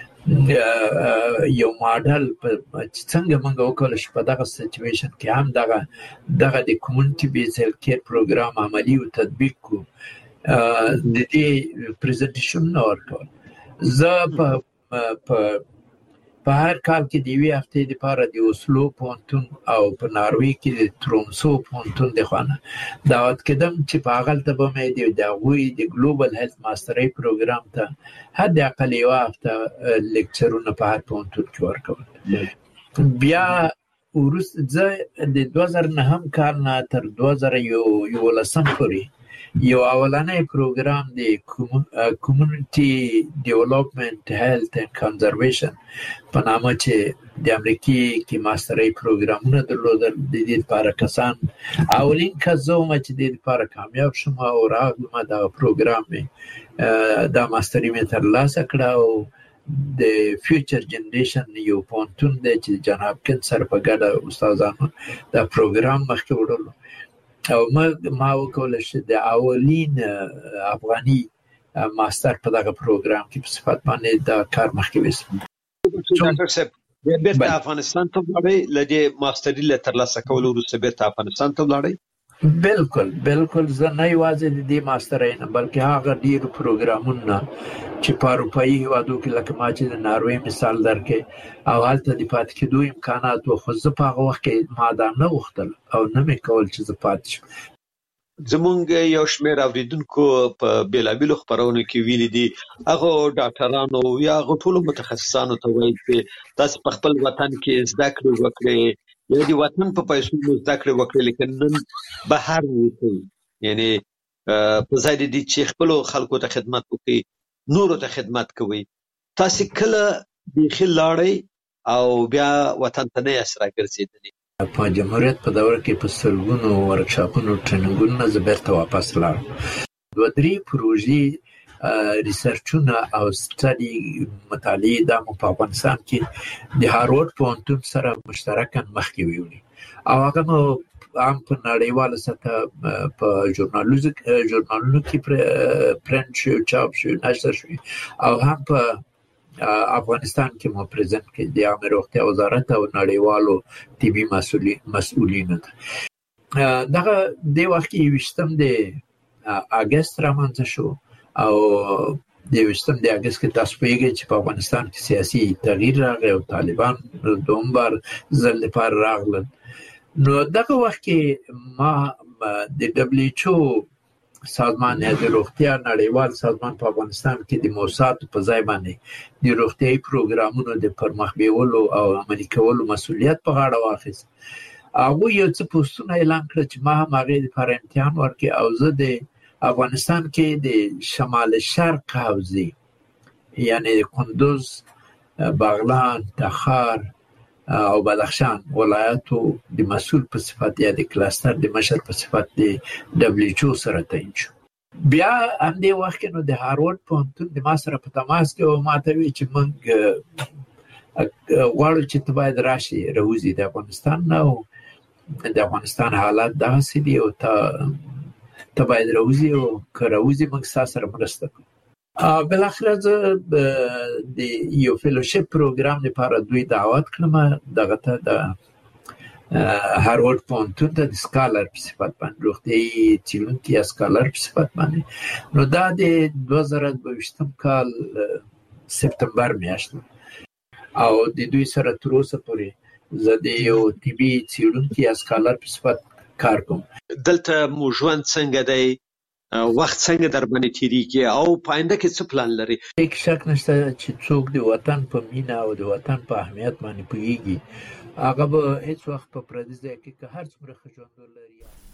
یو ماډل چې څنګه موږ وکولای شو په دغه سچویشن کې هم دغه دغه د کمیونټي بیس هیلث کیر پروګرام عملي او تطبیق کو د دې پریزنټیشن ورکول. زه په په په هر کال کې د یوې هفتې لپاره د اوسلو پوهنتون او په ناروې کې د ترومسو پوهنتون د خوا دعوت کېدم چې په هغلته به مې د هغوی د ګلوبل هیلث ماسترۍ پروګرام ته حد اقل یوه هفته لیکچرونه په هر پوهنتون کې ورکول. بیا وروسته زه د دوه زره نهم کال نه تر دوه زره یولسم پورې یو اولنی پروګرام د کمیونټي ډیولپمنٹ هیلث اند کنزرویشن په نامه چې د امریکای کې ماسترۍ پروګرامونه درلودل د دې لپاره کسان اولین کس زه وم چې د دې لپاره کامیاب شوم او راغلم دا پروګرام مې دا ماسترۍ مې ترلاسه کړه او د فیوچر جنریشن یو پوهنتون دی چې جناب کن سره په ګډه استادانو دا پروګرام مخکې وړلو او ما وکولای شو د اولین افغاني ماستر په دغه پروګرام کې په صفت باندې دا کار مخکې وسم. ډاکټر صاحب بیرته افغانستان ته ولاړی لدې ماستري له ترلاسه کولو وروسته بیرته افغانستان ته ولاړی؟ بالکل بالکل زه نه یوازې د دې ماسترۍ نه بلکې هغه ډېر پروګرامونه چې په اروپایي هیوادو کې لکه ما چې د ناروې مثال درکې او هلته د پاتې کېدو امکانات و خو زه په هغه وخت کې ما دا نه غوښتل او نه مې کول چې زه پاتې شم. زمونږ یو شمېر اوریدونکو په بیلابیلو خپرونو کې ویلي دي هغه ډاکټرانو یا هغه ټولو متخصصانو ته وایي چې تاسو په خپل وطن کې زده کړې وکړئ یا د وطن په پیسو زده کړې وکړئ لیکن نن بهر ووځئ یعنی په ځای د دې چې خپلو خلکو ته خدمت وکړئ نورو ته خدمت کوئ. تاسو کله بیخي لاړئ او بیا وطن ته نه یاست راګرځېدلي؟ په جمهوریت په دوره کې په سلګونو ورکشاپونو ټریننګونو زه بیرته واپس لاړم. دوه درې پروژې ریسرچونه او سټډي مطالعې دا په افغانستان کې د هارورډ پوهنتون سره مشترکاً مخکې ویولې او هغه مو هم په نړیواله سطحه په ژورنالونو کې پرنټ شو چاپ شو نشر شو او هم په افغانستان کې مو پریزنټ کړي د عامه روغتیا وزارت او نړیوالو طبي مسؤلینو ته. دغه د وخت کې یوویشتم د اګست رامنځته شو او د یوویشتم د اګست کې تاسو پوهیږئ چې په افغانستان کې سیاسي تغییر راغی او طالبان دوم بار ځل لپاره راغلل. نو دغه وخت کې ما د دبليو ایچ او سازمان د روغتیا نړیوال سازمان په افغانستان کې د موساد په ځای باندې د روغتیايي پروګرامونو د پرمخ بیولو او عملي کولو مسؤلیت په غاړه واخیست. هغه یو څه پوسټونه اعلان کړ چې ما هم هغه لپاره امتحان ورکړ او زه د افغانستان کې د شمال شرق حوزې یعنی کندوز بغلان، تخار او بدخشان ولایتو د مسول په صفت یا د کلاستر د مشر په صفت د دبليو سره تعین شو. بیا هم دې وخت کې نو د هارورد پوهنتون د ما سره په تماس کې او ما ته وی چې موږ غواړو چې ته باید راشي راوځي د افغانستان نه او د افغانستان حالات داسې دي او ته ته باید راوځي او که راوځي موږ ستا سره مرسته کوو. بالاخره زه د یو فیلوشپ پروګرام لپاره دوی دعوت کړم دغه ته د هارورد پوهنتون ته د سکالر په صفت باندې روغتیایي څېړونکي یا سکالر په صفت باندې. نو دا د دوه زره دوه کال سپتمبر میاشت او د دوی سره تر اوسه پورې زه د یو طبي څېړونکي یا سکالر په صفت کار کوم. دلته مو ژوند څنګه دی؟ وخت څنګه در باندې تیریږي او پاینده کې څه پلان لري؟ هیڅ شک نشته چې څوک د وطن په مینه او د وطن په اهمیت باندې پوهیږي هغه به هیڅ وخت په پردي ځای کې که هر څومره ښه ژوند ولري